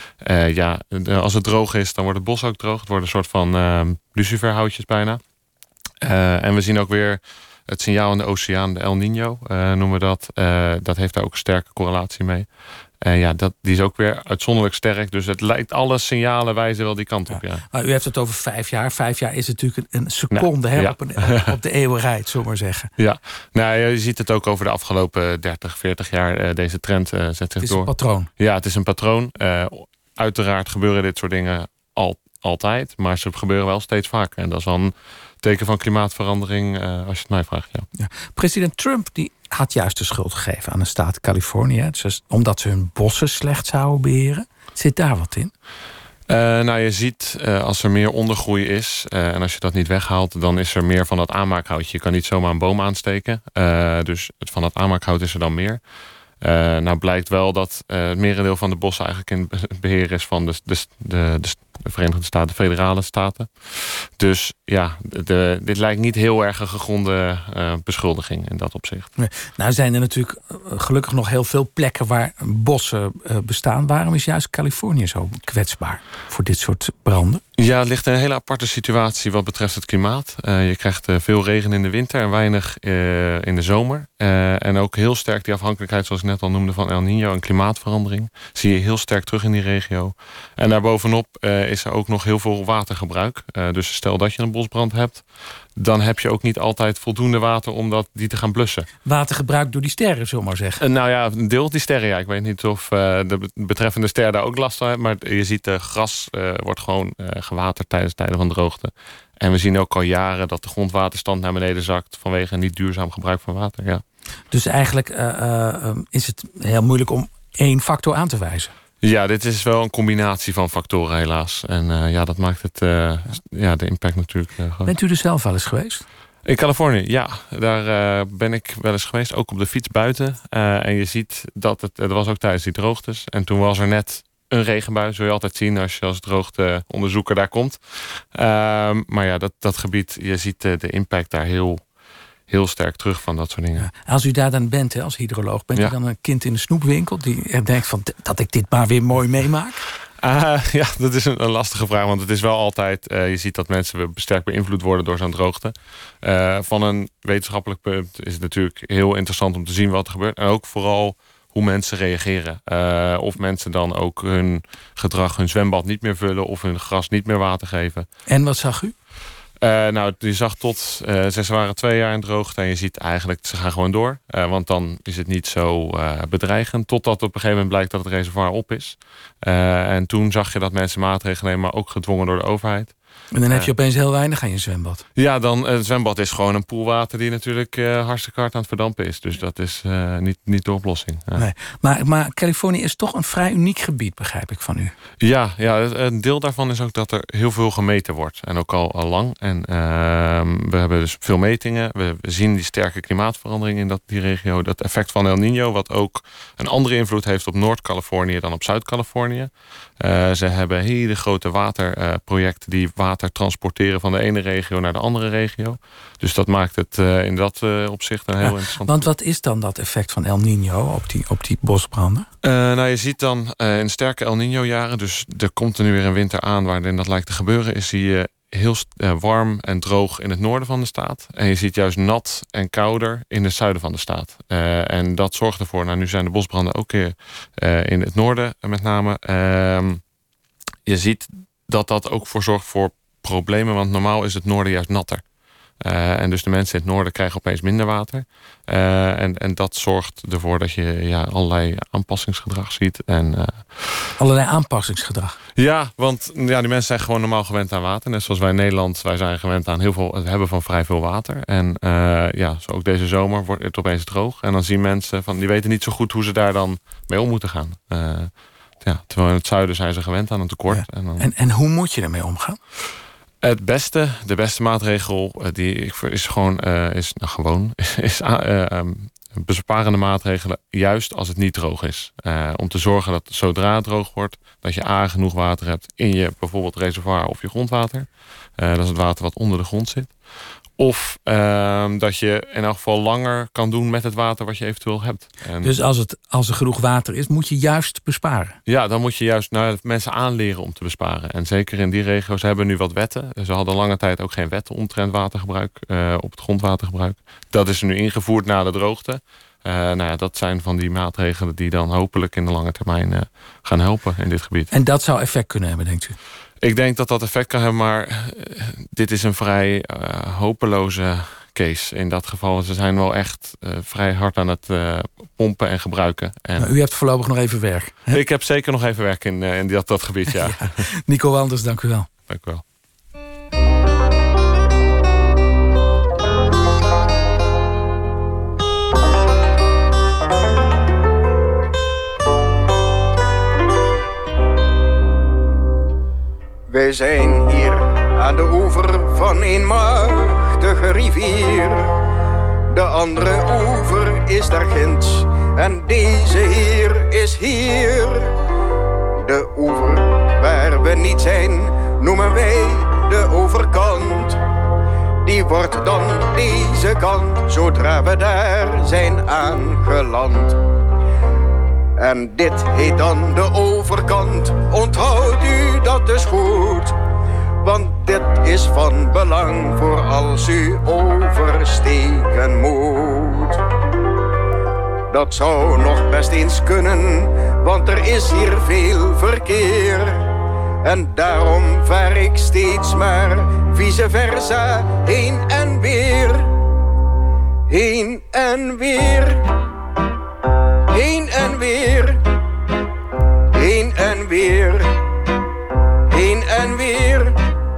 Speaker 4: Als het droog is, dan wordt het bos ook droog. Het wordt een soort van luciferhoutjes bijna. En we zien ook weer het signaal in de oceaan, de El Niño noemen we dat. Dat heeft daar ook een sterke correlatie mee. Die is ook weer uitzonderlijk sterk. Dus het lijkt, alle signalen wijzen wel die kant op. Ja.
Speaker 3: Maar u heeft het over 5 jaar. 5 jaar is natuurlijk een seconde op de eeuwigheid, zullen we maar zeggen.
Speaker 4: Ja, je ziet het ook over de afgelopen 30, 40 jaar. Deze trend zet zich door.
Speaker 3: Het is een patroon.
Speaker 4: Ja, het is een patroon. Uiteraard gebeuren dit soort dingen altijd. Maar ze gebeuren wel steeds vaker. En dat is wel een teken van klimaatverandering, als je het mij vraagt. Ja.
Speaker 3: President Trump die had juist de schuld gegeven aan de staat Californië, omdat ze hun bossen slecht zouden beheren. Zit daar wat in?
Speaker 4: Je ziet als er meer ondergroei is en als je dat niet weghaalt, dan is er meer van dat aanmaakhoutje. Je kan niet zomaar een boom aansteken. Dus van dat aanmaakhout is er dan meer. Blijkt wel dat het merendeel van de bossen eigenlijk in beheer is van de de Verenigde Staten, federale staten. Dus ja, dit lijkt niet heel erg een gegronde beschuldiging in dat opzicht.
Speaker 3: Nee. Nou zijn er natuurlijk gelukkig nog heel veel plekken waar bossen bestaan. Waarom is juist Californië zo kwetsbaar voor dit soort branden?
Speaker 4: Ja, het ligt in een hele aparte situatie wat betreft het klimaat. Je krijgt veel regen in de winter en weinig in de zomer. En ook heel sterk die afhankelijkheid, zoals ik net al noemde, van El Niño en klimaatverandering. Zie je heel sterk terug in die regio. En daarbovenop is er ook nog heel veel watergebruik. Dus stel dat je een bosbrand hebt, dan heb je ook niet altijd voldoende water om die te gaan blussen.
Speaker 3: Watergebruik door die sterren, zullen we maar zeggen.
Speaker 4: Nou ja, een deel die sterren, ja. Ik weet niet of de betreffende ster daar ook last van heeft. Maar je ziet, gras wordt gewoon gewaterd tijdens tijden van droogte. En we zien ook al jaren dat de grondwaterstand naar beneden zakt vanwege een niet duurzaam gebruik van water. Ja.
Speaker 3: Dus eigenlijk is het heel moeilijk om één factor aan te wijzen.
Speaker 4: Ja, dit is wel een combinatie van factoren helaas. En dat maakt het de impact natuurlijk groot.
Speaker 3: Bent u er zelf wel eens geweest?
Speaker 4: In Californië, ja. Daar ben ik wel eens geweest, ook op de fiets buiten. En je ziet dat het was ook tijdens die droogtes. En toen was er net een regenbui, zul je altijd zien als je als droogteonderzoeker daar komt. Maar ja, dat gebied, je ziet de impact daar heel sterk terug van dat soort dingen. Ja.
Speaker 3: Als u daar dan bent, als hydroloog, bent u dan een kind in de snoepwinkel die denkt van dat ik dit maar weer mooi meemaak?
Speaker 4: Ja, dat is een lastige vraag, want het is wel altijd, je ziet dat mensen sterk beïnvloed worden door zo'n droogte. Van een wetenschappelijk punt is het natuurlijk heel interessant om te zien wat er gebeurt. En ook vooral hoe mensen reageren. Of mensen dan ook hun gedrag, hun zwembad niet meer vullen of hun gras niet meer water geven.
Speaker 3: En wat zag u?
Speaker 4: Je zag ze waren 2 jaar in droogte en je ziet eigenlijk, ze gaan gewoon door. Want dan is het niet zo bedreigend. Totdat op een gegeven moment blijkt dat het reservoir op is. En toen zag je dat mensen maatregelen nemen, maar ook gedwongen door de overheid.
Speaker 3: En dan heb je opeens heel weinig aan je zwembad.
Speaker 4: Ja, dan het zwembad is gewoon een poelwater die natuurlijk hartstikke hard aan het verdampen is. Dus dat is niet de oplossing. Ja.
Speaker 3: Nee. Maar Californië is toch een vrij uniek gebied, begrijp ik van u.
Speaker 4: Ja, een deel daarvan is ook dat er heel veel gemeten wordt. En ook al lang. En we hebben dus veel metingen. We zien die sterke klimaatverandering in die regio. Dat effect van El Niño, wat ook een andere invloed heeft op Noord-Californië dan op Zuid-Californië. Ze hebben hele grote waterprojecten die water transporteren van de ene regio naar de andere regio. Dus dat maakt het in dat opzicht een heel interessant.
Speaker 3: Want wat is dan dat effect van El Niño op die bosbranden?
Speaker 4: Je ziet dan in sterke El Niño jaren, dus er komt er nu weer een winter aan waarin dat lijkt te gebeuren, zie je heel warm en droog in het noorden van de staat. En je ziet juist nat en kouder in het zuiden van de staat. En dat zorgt ervoor, nu zijn de bosbranden ook in het noorden met name. Je ziet dat ook voor zorgt voor problemen, want normaal is het noorden juist natter. En dus de mensen in het noorden krijgen opeens minder water. En dat zorgt ervoor dat je allerlei aanpassingsgedrag ziet.
Speaker 3: Allerlei aanpassingsgedrag?
Speaker 4: Ja, want die mensen zijn gewoon normaal gewend aan water. Net zoals wij in Nederland, wij zijn gewend aan het hebben van vrij veel water. En zo ook deze zomer wordt het opeens droog. En dan zien mensen, die weten niet zo goed hoe ze daar dan mee om moeten gaan. Terwijl in het zuiden zijn ze gewend aan een tekort.
Speaker 3: Ja. En hoe moet je ermee omgaan?
Speaker 4: De beste maatregel is besparende maatregelen, juist als het niet droog is. Om te zorgen dat zodra het droog wordt, dat je genoeg water hebt in je bijvoorbeeld reservoir of je grondwater. Dat is het water wat onder de grond zit. Of dat je in elk geval langer kan doen met het water wat je eventueel hebt.
Speaker 3: Dus als er genoeg water is, moet je juist besparen? Ja,
Speaker 4: dan moet je juist mensen aanleren om te besparen. En zeker in die regio's hebben nu wat wetten. Ze hadden lange tijd ook geen wetten omtrent watergebruik, op het grondwatergebruik. Dat is nu ingevoerd na de droogte. Dat zijn van die maatregelen die dan hopelijk in de lange termijn gaan helpen in dit gebied.
Speaker 3: En dat zou effect kunnen hebben, denkt u?
Speaker 4: Ik denk dat effect kan hebben, maar dit is een vrij hopeloze case. In dat geval, ze zijn wel echt vrij hard aan het pompen en gebruiken.
Speaker 3: Maar u hebt voorlopig nog even werk. Hè?
Speaker 4: Ik heb zeker nog even werk in dat gebied, ja.
Speaker 3: Nico Wanders, dank u wel.
Speaker 4: Dank u wel.
Speaker 5: Wij zijn hier aan de oever van een machtige rivier. De andere oever is daar ginds en deze hier is hier. De oever waar we niet zijn, noemen wij de overkant. Die wordt dan deze kant, zodra we daar zijn aangeland. En dit heet dan de overkant, onthoud u dat dus goed. Want dit is van belang voor als u oversteken moet. Dat zou nog best eens kunnen, want er is hier veel verkeer. En daarom vaar ik steeds maar vice versa heen en weer. Heen en weer. Heen en weer. Heen en weer. Heen en weer.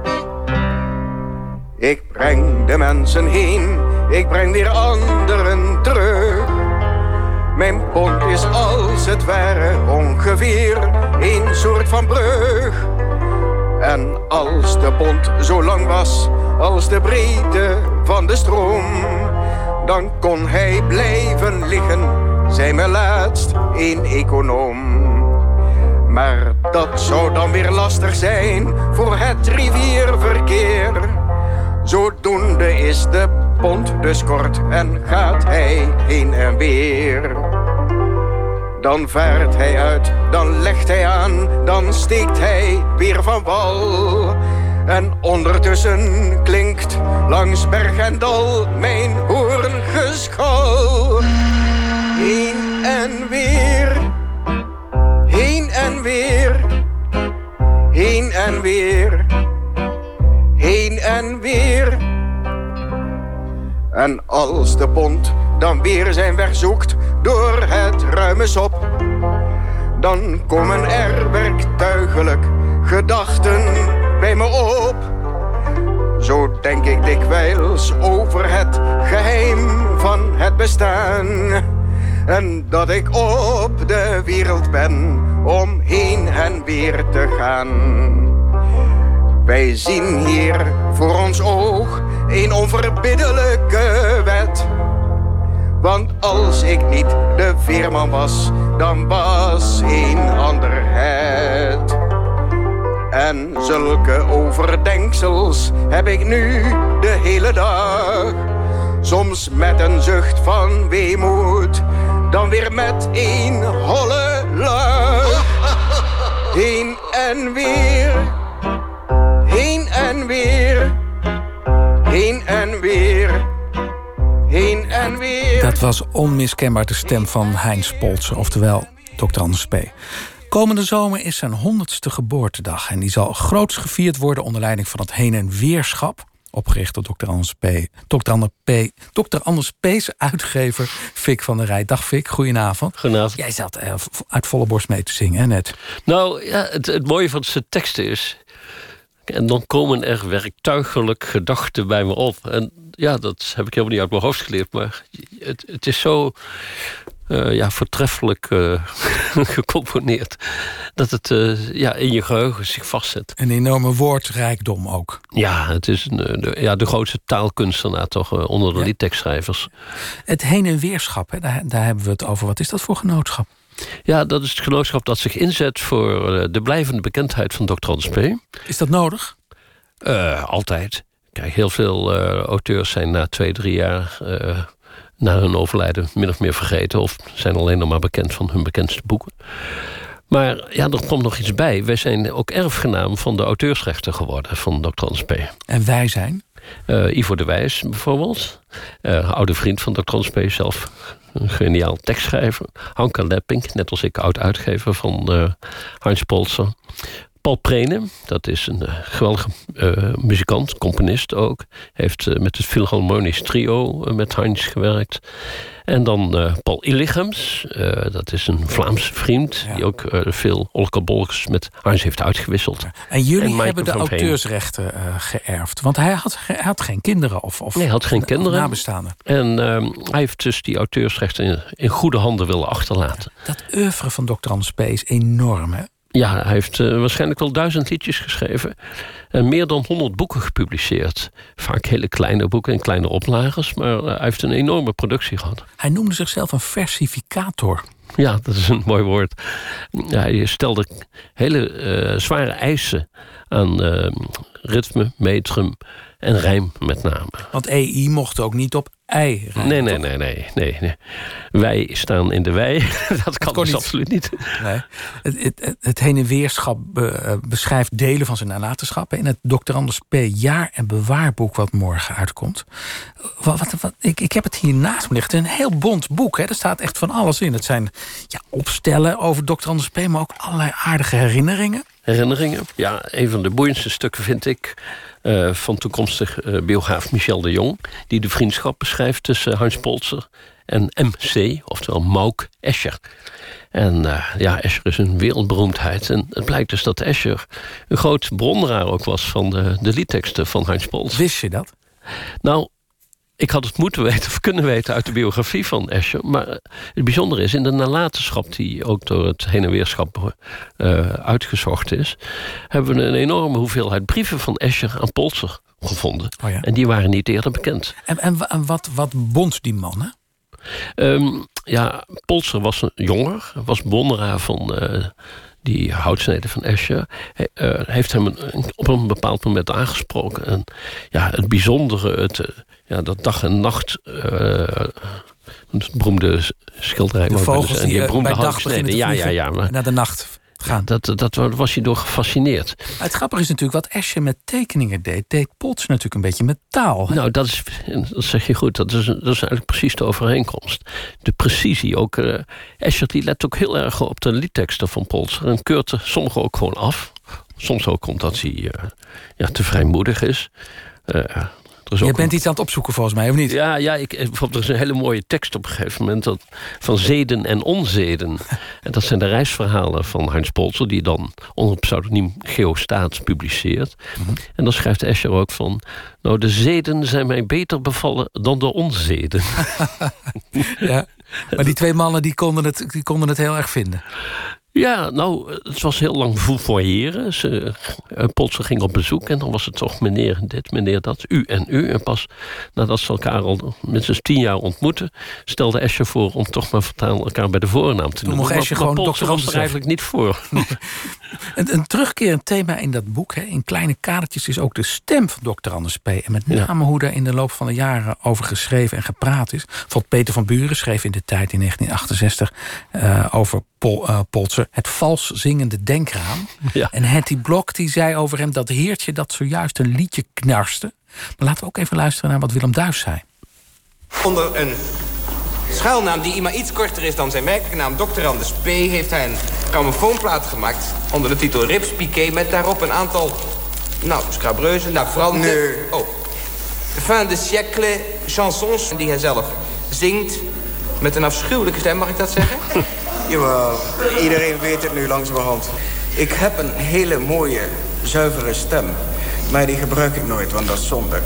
Speaker 5: Ik breng de mensen heen, ik breng weer anderen terug. Mijn pont is als het ware ongeveer een soort van brug. En als de pont zo lang was als de breedte van de stroom, dan kon hij blijven liggen, zei me laatst een econoom. Maar dat zou dan weer lastig zijn voor het rivierverkeer. Zodoende is de pont dus kort en gaat hij heen en weer. Dan vaart hij uit, dan legt hij aan, dan steekt hij weer van wal. En ondertussen klinkt langs berg en dal mijn hoorngeschal. Heen en weer, heen en weer, heen en weer, heen en weer. En als de pont dan weer zijn weg zoekt door het ruime sop, dan komen er werktuigelijk gedachten bij me op. Zo denk ik dikwijls over het geheim van het bestaan. En dat ik op de wereld ben om heen en weer te gaan. Wij zien hier voor ons oog een onverbiddelijke wet. Want als ik niet de veerman was, dan was een ander het. En zulke overdenksels heb ik nu de hele dag. Soms met een zucht van weemoed, dan weer met een holle lach. Heen en weer, heen en weer, heen en weer, heen en weer.
Speaker 3: Dat was onmiskenbaar de stem van Heinz Polzer, oftewel Dr. Anders P. Komende zomer is zijn 100ste geboortedag en die zal groots gevierd worden onder leiding van het Heen en Weerschap, opgericht door Dr. Anders P's uitgever Fik van der Rij. Dag Fik, goedenavond.
Speaker 7: Goedenavond.
Speaker 3: Jij zat uit volle borst mee te zingen, hè, net.
Speaker 7: Nou ja, het mooie van zijn teksten is, en dan komen er werktuigelijk gedachten bij me op. En ja, dat heb ik helemaal niet uit mijn hoofd geleerd, maar het is zo voortreffelijk gecomponeerd dat het in je geheugen zich vastzet.
Speaker 3: Een enorme woordrijkdom ook.
Speaker 7: Ja, het is de grootste taalkunstenaar toch onder de liedtekstschrijvers.
Speaker 3: Het Heen en Weerschap, hè, daar hebben we het over. Wat is dat voor genootschap?
Speaker 7: Ja, dat is het genootschap dat zich inzet voor de blijvende bekendheid van Dr. Anders P.
Speaker 3: Is dat nodig?
Speaker 7: Altijd. Kijk, heel veel auteurs zijn na 2-3 jaar na hun overlijden min of meer vergeten, of zijn alleen nog maar bekend van hun bekendste boeken. Maar ja, er komt nog iets bij. Wij zijn ook erfgenaam van de auteursrechten geworden van Dr. Anders P.
Speaker 3: En wij zijn?
Speaker 7: Ivo de Wijs bijvoorbeeld. Oude vriend van Dr. Anders P. Zelf een geniaal tekstschrijver. Hanke Leppink, net als ik oud-uitgever van Heinz Polzer. Paul Prene, dat is een geweldige muzikant, componist ook. Heeft met het Philharmonisch Trio met Heinz gewerkt. En dan Paul Illichems, dat is een Vlaamse vriend, die ook veel olkebolks met Heinz heeft uitgewisseld.
Speaker 3: En jullie hebben de auteursrechten geërfd, want hij had geen kinderen of
Speaker 7: nee, hij had geen kinderen.
Speaker 3: Nabestaanden.
Speaker 7: En hij heeft dus die auteursrechten in goede handen willen achterlaten.
Speaker 3: Dat oeuvre van Dr. Anders P. is enorm, hè?
Speaker 7: Ja, hij heeft waarschijnlijk wel 1000 liedjes geschreven. En meer dan 100 boeken gepubliceerd. Vaak hele kleine boeken en kleine oplagers. Maar hij heeft een enorme productie gehad.
Speaker 3: Hij noemde zichzelf een versificator.
Speaker 7: Ja, dat is een mooi woord. Hij stelde hele zware eisen aan ritme, metrum en rijm met name.
Speaker 3: Want EI mocht ook niet op ei rijmen.
Speaker 7: Nee. Wij staan in de wei. Dat kan dus absoluut niet.
Speaker 3: Nee. Het heen- en weerschap beschrijft delen van zijn nalatenschap. In het Dr. Anders P. jaar- en bewaarboek wat morgen uitkomt. Ik heb het hier naast me liggen. Het is een heel bont boek. Hè. Er staat echt van alles in. Het zijn opstellen over Dr. Anders P. maar ook allerlei aardige herinneringen.
Speaker 7: Ja, een van de boeiendste stukken vind ik van toekomstig biograaf Michel de Jong, die de vriendschap beschrijft tussen Hans Polzer en MC, oftewel Mauk Escher. En Escher is een wereldberoemdheid. En het blijkt dus dat Escher een groot brondraar ook was van de liedteksten van Hans Polzer.
Speaker 3: Wist je dat?
Speaker 7: Nou, ik had het moeten weten of kunnen weten uit de biografie van Escher. Maar het bijzondere is, in de nalatenschap die ook door het heen- en weerschap uitgezocht is, hebben we een enorme hoeveelheid brieven van Escher aan Polzer gevonden.
Speaker 3: Oh ja.
Speaker 7: En die waren niet eerder bekend.
Speaker 3: En wat bond die man, hè?
Speaker 7: Polzer was een jonger, was bonderaar van die houtsnede van Escher. Heeft hem op een bepaald moment aangesproken. En het bijzondere, dat dag en nacht, het beroemde schilderij.
Speaker 3: De vogels die
Speaker 7: beroemde
Speaker 3: bij dag beginnen te vliegen,
Speaker 7: maar
Speaker 3: naar de nacht gaan.
Speaker 7: Dat was hij door gefascineerd.
Speaker 3: Het grappige is natuurlijk, wat Escher met tekeningen deed Polzer natuurlijk een beetje met taal. Hè?
Speaker 7: Nou, dat zeg je goed. Dat is eigenlijk precies de overeenkomst. De precisie. Ook Escher die let ook heel erg op de liedteksten van Polzer. En keurt er sommige ook gewoon af. Soms ook omdat hij te vrijmoedig is.
Speaker 3: Je bent iets aan het opzoeken volgens mij, of niet?
Speaker 7: Bijvoorbeeld er is een hele mooie tekst op een gegeven moment van zeden en onzeden. En dat zijn de reisverhalen van Hans Polzer, die dan onder het pseudoniem Geostaat publiceert. Mm-hmm. En dan schrijft Escher ook van, nou, de zeden zijn mij beter bevallen dan de onzeden.
Speaker 3: Ja, maar die twee mannen die konden het heel erg vinden.
Speaker 7: Ja, nou, het was heel lang voyeren. Polzer ging op bezoek en dan was het toch meneer dit, meneer dat, u en u. En pas nadat ze elkaar al minstens 10 jaar ontmoetten, stelde Escher voor om toch maar voortaan elkaar bij de voornaam te noemen. Maar Polzer was er eigenlijk niet voor.
Speaker 3: Een terugkerend thema in dat boek, in kleine kadertjes, is ook de stem van Dr. Anders P. En met name hoe daar in de loop van de jaren over geschreven en gepraat is. Bijvoorbeeld Peter van Buren schreef in de tijd in 1968 over Polzer het vals zingende denkraam. Ja. En Hetty Blok die zei over hem dat heertje dat zojuist een liedje knarste. Maar laten we ook even luisteren naar wat Willem Duis zei.
Speaker 8: Onder een schuilnaam die maar iets korter is dan zijn werkelijke naam, Dr. Anders P., heeft hij een grammofoonplaat gemaakt onder de titel Rips Piqué, met daarop een aantal, scabreuze, vooral fin de siècle chansons die hij zelf zingt met een afschuwelijke stem, mag ik dat zeggen?
Speaker 5: Jawel, iedereen weet het nu langzamerhand. Ik heb een hele mooie, zuivere stem. Maar die gebruik ik nooit, want dat is zonde.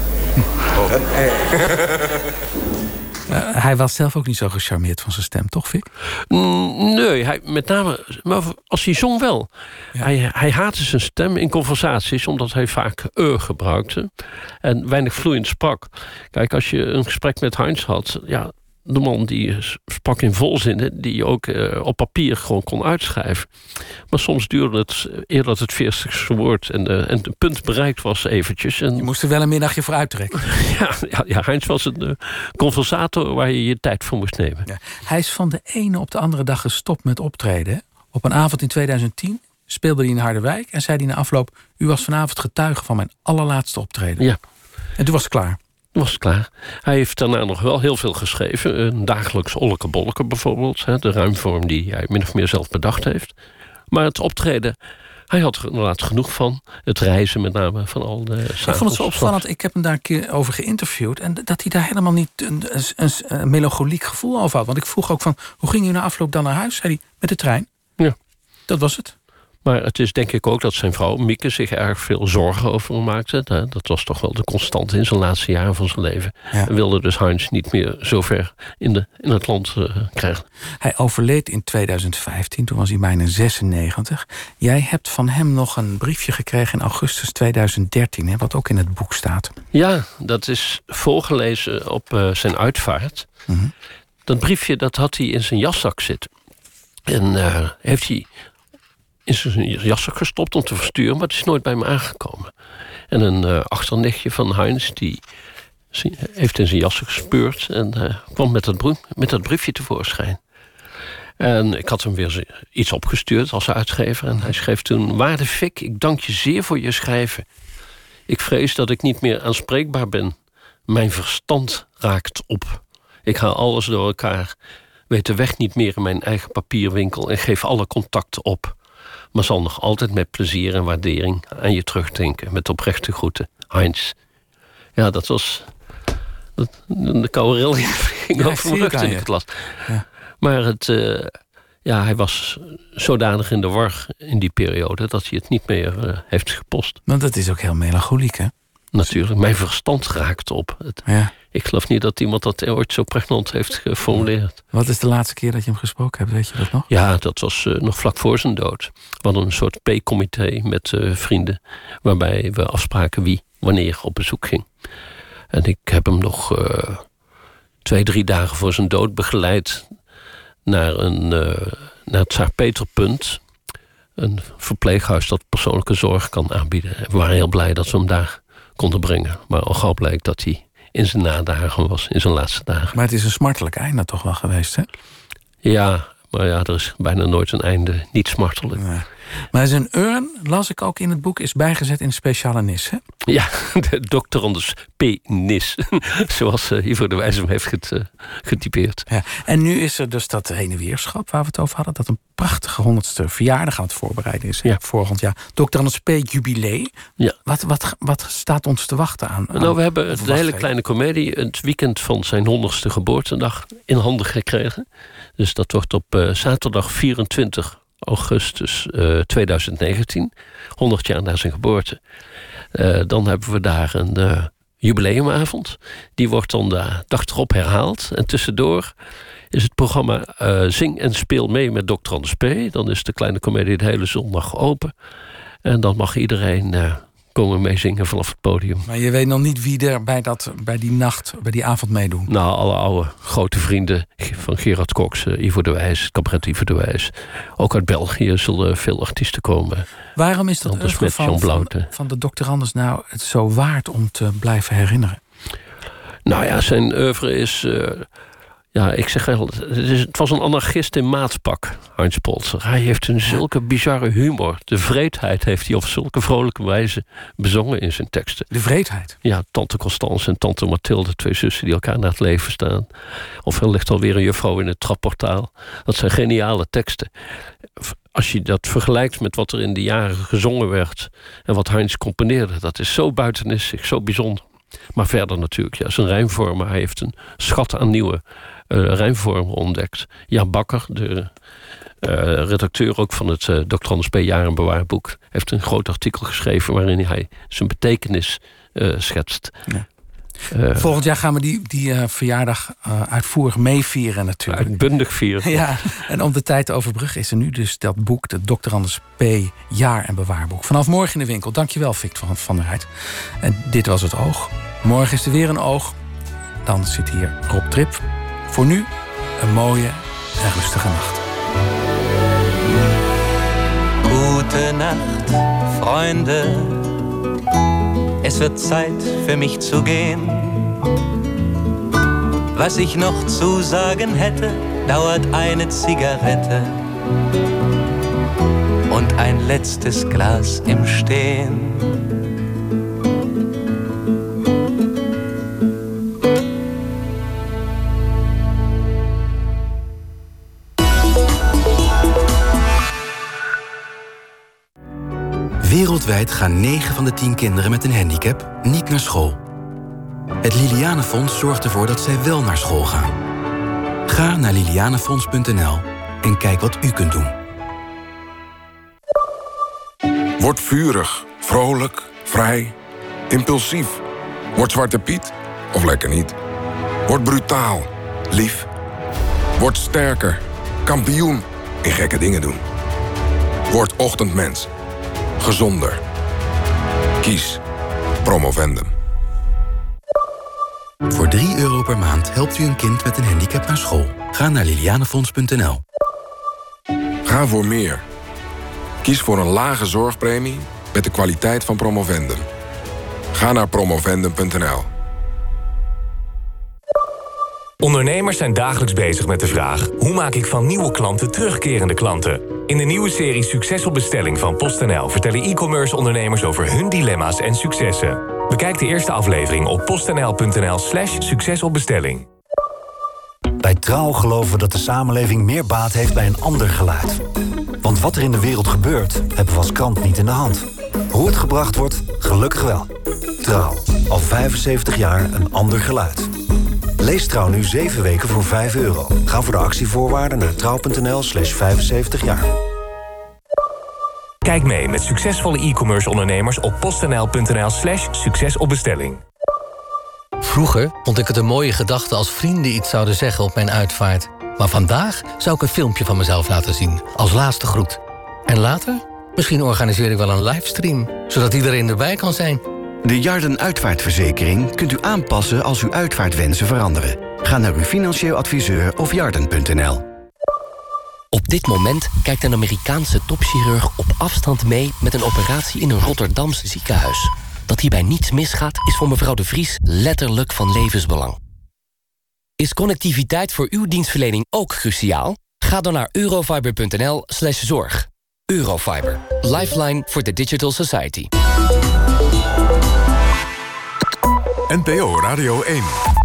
Speaker 3: Hij was zelf ook niet zo gecharmeerd van zijn stem, toch, Vic?
Speaker 7: Nee, met name, maar als hij zong wel. Ja. Hij haatte zijn stem in conversaties, omdat hij vaak gebruikte. En weinig vloeiend sprak. Kijk, als je een gesprek met Heinz had, de man die sprak in volzinnen die je ook op papier gewoon kon uitschrijven. Maar soms duurde het eer dat het 40ste woord en het punt bereikt was eventjes. En
Speaker 3: je moest er wel een middagje voor uittrekken.
Speaker 7: Ja, Heinz was een conversator waar je tijd voor moest nemen.
Speaker 3: Ja. Hij is van de ene op de andere dag gestopt met optreden. Op een avond in 2010 speelde hij in Harderwijk en zei hij na afloop: u was vanavond getuige van mijn allerlaatste optreden.
Speaker 7: Ja.
Speaker 3: En toen was het klaar.
Speaker 7: Was het klaar. Hij heeft daarna nog wel heel veel geschreven. Een dagelijks Olleke Bolleke bijvoorbeeld. De ruimvorm die hij min of meer zelf bedacht heeft. Maar het optreden, hij had er inderdaad genoeg van. Het reizen met name van al de... Ik
Speaker 3: vond het zo opvallend. Ik heb hem daar een keer over geïnterviewd. En dat hij daar helemaal niet een melancholiek gevoel over had. Want ik vroeg ook van, hoe ging u na afloop dan naar huis? Zei hij, met de trein.
Speaker 7: Ja.
Speaker 3: Dat was het.
Speaker 7: Maar het is denk ik ook dat zijn vrouw Mieke zich erg veel zorgen over hem maakte. Dat was toch wel de constante in zijn laatste jaren van zijn leven. Ja. En wilde dus Heinz niet meer zo ver in het land krijgen.
Speaker 3: Hij overleed in 2015, toen was hij bijna 96. Jij hebt van hem nog een briefje gekregen in augustus 2013... Hè, wat ook in het boek staat.
Speaker 7: Ja, dat is voorgelezen op zijn uitvaart. Mm-hmm. Dat briefje dat had hij in zijn jaszak zitten. En heeft hij in zijn jaszak gestopt om te versturen, maar het is nooit bij me aangekomen. En een achternichtje van Heinz, die heeft in zijn jaszak gespeurd en kwam met dat briefje tevoorschijn. En ik had hem weer iets opgestuurd als uitgever. En hij schreef toen: Waarde Fik, ik dank je zeer voor je schrijven. Ik vrees dat ik niet meer aanspreekbaar ben. Mijn verstand raakt op. Ik haal alles door elkaar, weet de weg niet meer in mijn eigen papierwinkel en geef alle contacten op. Maar zal nog altijd met plezier en waardering aan je terugdenken. Met oprechte groeten, Heinz. Ja, dat was... De koude rilling ging over mijn rug toen ik het las. Ja. Maar hij was zodanig in de war in die periode dat hij het niet meer heeft gepost.
Speaker 3: Want dat is ook heel melancholiek, hè?
Speaker 7: Natuurlijk. Mijn verstand raakt op. Ik geloof niet dat iemand dat ooit zo pregnant heeft geformuleerd.
Speaker 3: Wat is de laatste keer dat je hem gesproken hebt? Weet je dat nog?
Speaker 7: Ja, dat was nog vlak voor zijn dood. We hadden een soort P-comité met vrienden, waarbij we afspraken wie wanneer op bezoek ging. En ik heb hem nog 2-3 dagen voor zijn dood begeleid naar het Tsaar-Peterpunt. Een verpleeghuis dat persoonlijke zorg kan aanbieden. En we waren heel blij dat we hem daar konden brengen. Maar al gauw bleek dat hij in zijn nadagen was, in zijn laatste dagen.
Speaker 3: Maar het is een smartelijk einde toch wel geweest, hè?
Speaker 7: Ja, maar ja, er is bijna nooit een einde niet smartelijk. Ja.
Speaker 3: Maar zijn urn, las ik ook in het boek, is bijgezet in speciale nis, hè?
Speaker 7: Ja, de doctorandus P. Nis. Zoals Ivo de Wijs hem heeft getypeerd.
Speaker 3: Ja. En nu is er dus dat heen en weerschap waar we het over hadden. Dat een prachtige 100ste verjaardag aan het voorbereiden is. Ja. Volgend jaar. Doctorandus P. Jubilee. Ja. Wat staat ons te wachten aan?
Speaker 7: Nou, we hebben de hele kleine komedie het weekend van zijn 100ste geboortedag in handen gekregen. Dus dat wordt op zaterdag 24 augustus 2019, 100 jaar na zijn geboorte. Dan hebben we daar een jubileumavond. Die wordt dan de dag erop herhaald. En tussendoor is het programma Zing en Speel mee met Dr. Anders P. Dan is de kleine komedie de hele zondag open. En dan mag iedereen komen meezingen vanaf het podium.
Speaker 3: Maar je weet nog niet wie er bij die avond meedoen?
Speaker 7: Nou, alle oude grote vrienden van Gerard Cox, Ivo de Wijs, Cabaret Ivo de Wijs. Ook uit België zullen veel artiesten komen.
Speaker 3: Waarom is dat van de doctorandus nou het zo waard om te blijven herinneren?
Speaker 7: Nou ja, zijn oeuvre is... ik zeg wel, het was een anarchist in maatpak, Heinz Polzer. Hij heeft een zulke bizarre humor. De vreedheid heeft hij op zulke vrolijke wijze bezongen in zijn teksten.
Speaker 3: De vreedheid?
Speaker 7: Ja, tante Constance en tante Mathilde, 2 zussen die elkaar naar het leven staan. Of er ligt alweer een juffrouw in het trapportaal. Dat zijn geniale teksten. Als je dat vergelijkt met wat er in de jaren gezongen werd en wat Heinz componeerde, dat is zo buitenissig, zo bijzonder. Maar verder natuurlijk, ja, zijn rijmvormen. Hij heeft een schat aan nieuwe rijmvormen ontdekt. Jan Bakker, de redacteur ook van het Dr. Anders P. Jaar en Bewaarboek, heeft een groot artikel geschreven waarin hij zijn betekenis schetst. Ja.
Speaker 3: Volgend jaar gaan we die verjaardag uitvoerig meevieren natuurlijk.
Speaker 7: Uitbundig vieren.
Speaker 3: Ja, en om de tijd te overbruggen is er nu dus dat boek, het Dr. Anders P. Jaar en Bewaarboek. Vanaf morgen in de winkel. Dankjewel, Victor van der Rijt. En dit was het Oog. Morgen is er weer een Oog. Dan zit hier Rob Trip. Voor nu een mooie en rustige nacht.
Speaker 1: Gute Nacht, Freunde. Es wird Zeit für mich zu gehen. Was ich noch zu sagen hätte, dauert eine Zigarette und ein letztes Glas im Stehen.
Speaker 9: Wereldwijd gaan 9 van de 10 kinderen met een handicap niet naar school. Het Lilianenfonds zorgt ervoor dat zij wel naar school gaan. Ga naar lilianenfonds.nl en kijk wat u kunt doen.
Speaker 10: Word vurig, vrolijk, vrij, impulsief. Word Zwarte Piet of lekker niet. Word brutaal, lief. Word sterker, kampioen in gekke dingen doen. Word ochtendmens, gezonder. Kies Promovendum.
Speaker 9: Voor €3 per maand helpt u een kind met een handicap naar school. Ga naar lilianefonds.nl.
Speaker 10: Ga voor meer. Kies voor een lage zorgpremie met de kwaliteit van Promovendum. Ga naar promovendum.nl.
Speaker 22: Ondernemers zijn dagelijks bezig met de vraag: hoe maak ik van nieuwe klanten terugkerende klanten? In de nieuwe serie Succes op Bestelling van PostNL vertellen e-commerce ondernemers over hun dilemma's en successen. Bekijk de eerste aflevering op postnl.nl/succesopbestelling.
Speaker 23: Bij Trouw geloven we dat de samenleving meer baat heeft bij een ander geluid. Want wat er in de wereld gebeurt, hebben we als krant niet in de hand. Hoe het gebracht wordt, gelukkig wel. Trouw, al 75 jaar een ander geluid. Lees Trouw nu 7 weken voor €5. Ga voor de actievoorwaarden naar trouw.nl/75 jaar.
Speaker 22: Kijk mee met succesvolle e-commerce ondernemers op postnl.nl/succesopbestelling.
Speaker 24: Vroeger vond ik het een mooie gedachte als vrienden iets zouden zeggen op mijn uitvaart. Maar vandaag zou ik een filmpje van mezelf laten zien, als laatste groet. En later? Misschien organiseer ik wel een livestream, zodat iedereen erbij kan zijn.
Speaker 25: De Jarden uitvaartverzekering kunt u aanpassen als uw uitvaartwensen veranderen. Ga naar uw financieel adviseur of jarden.nl.
Speaker 26: Op dit moment kijkt een Amerikaanse topchirurg op afstand mee met een operatie in een Rotterdamse ziekenhuis. Dat hierbij niets misgaat is voor mevrouw de Vries letterlijk van levensbelang. Is connectiviteit voor uw dienstverlening ook cruciaal? Ga dan naar eurofiber.nl/zorg. Eurofiber. Lifeline for the Digital Society.
Speaker 2: NPO Radio 1.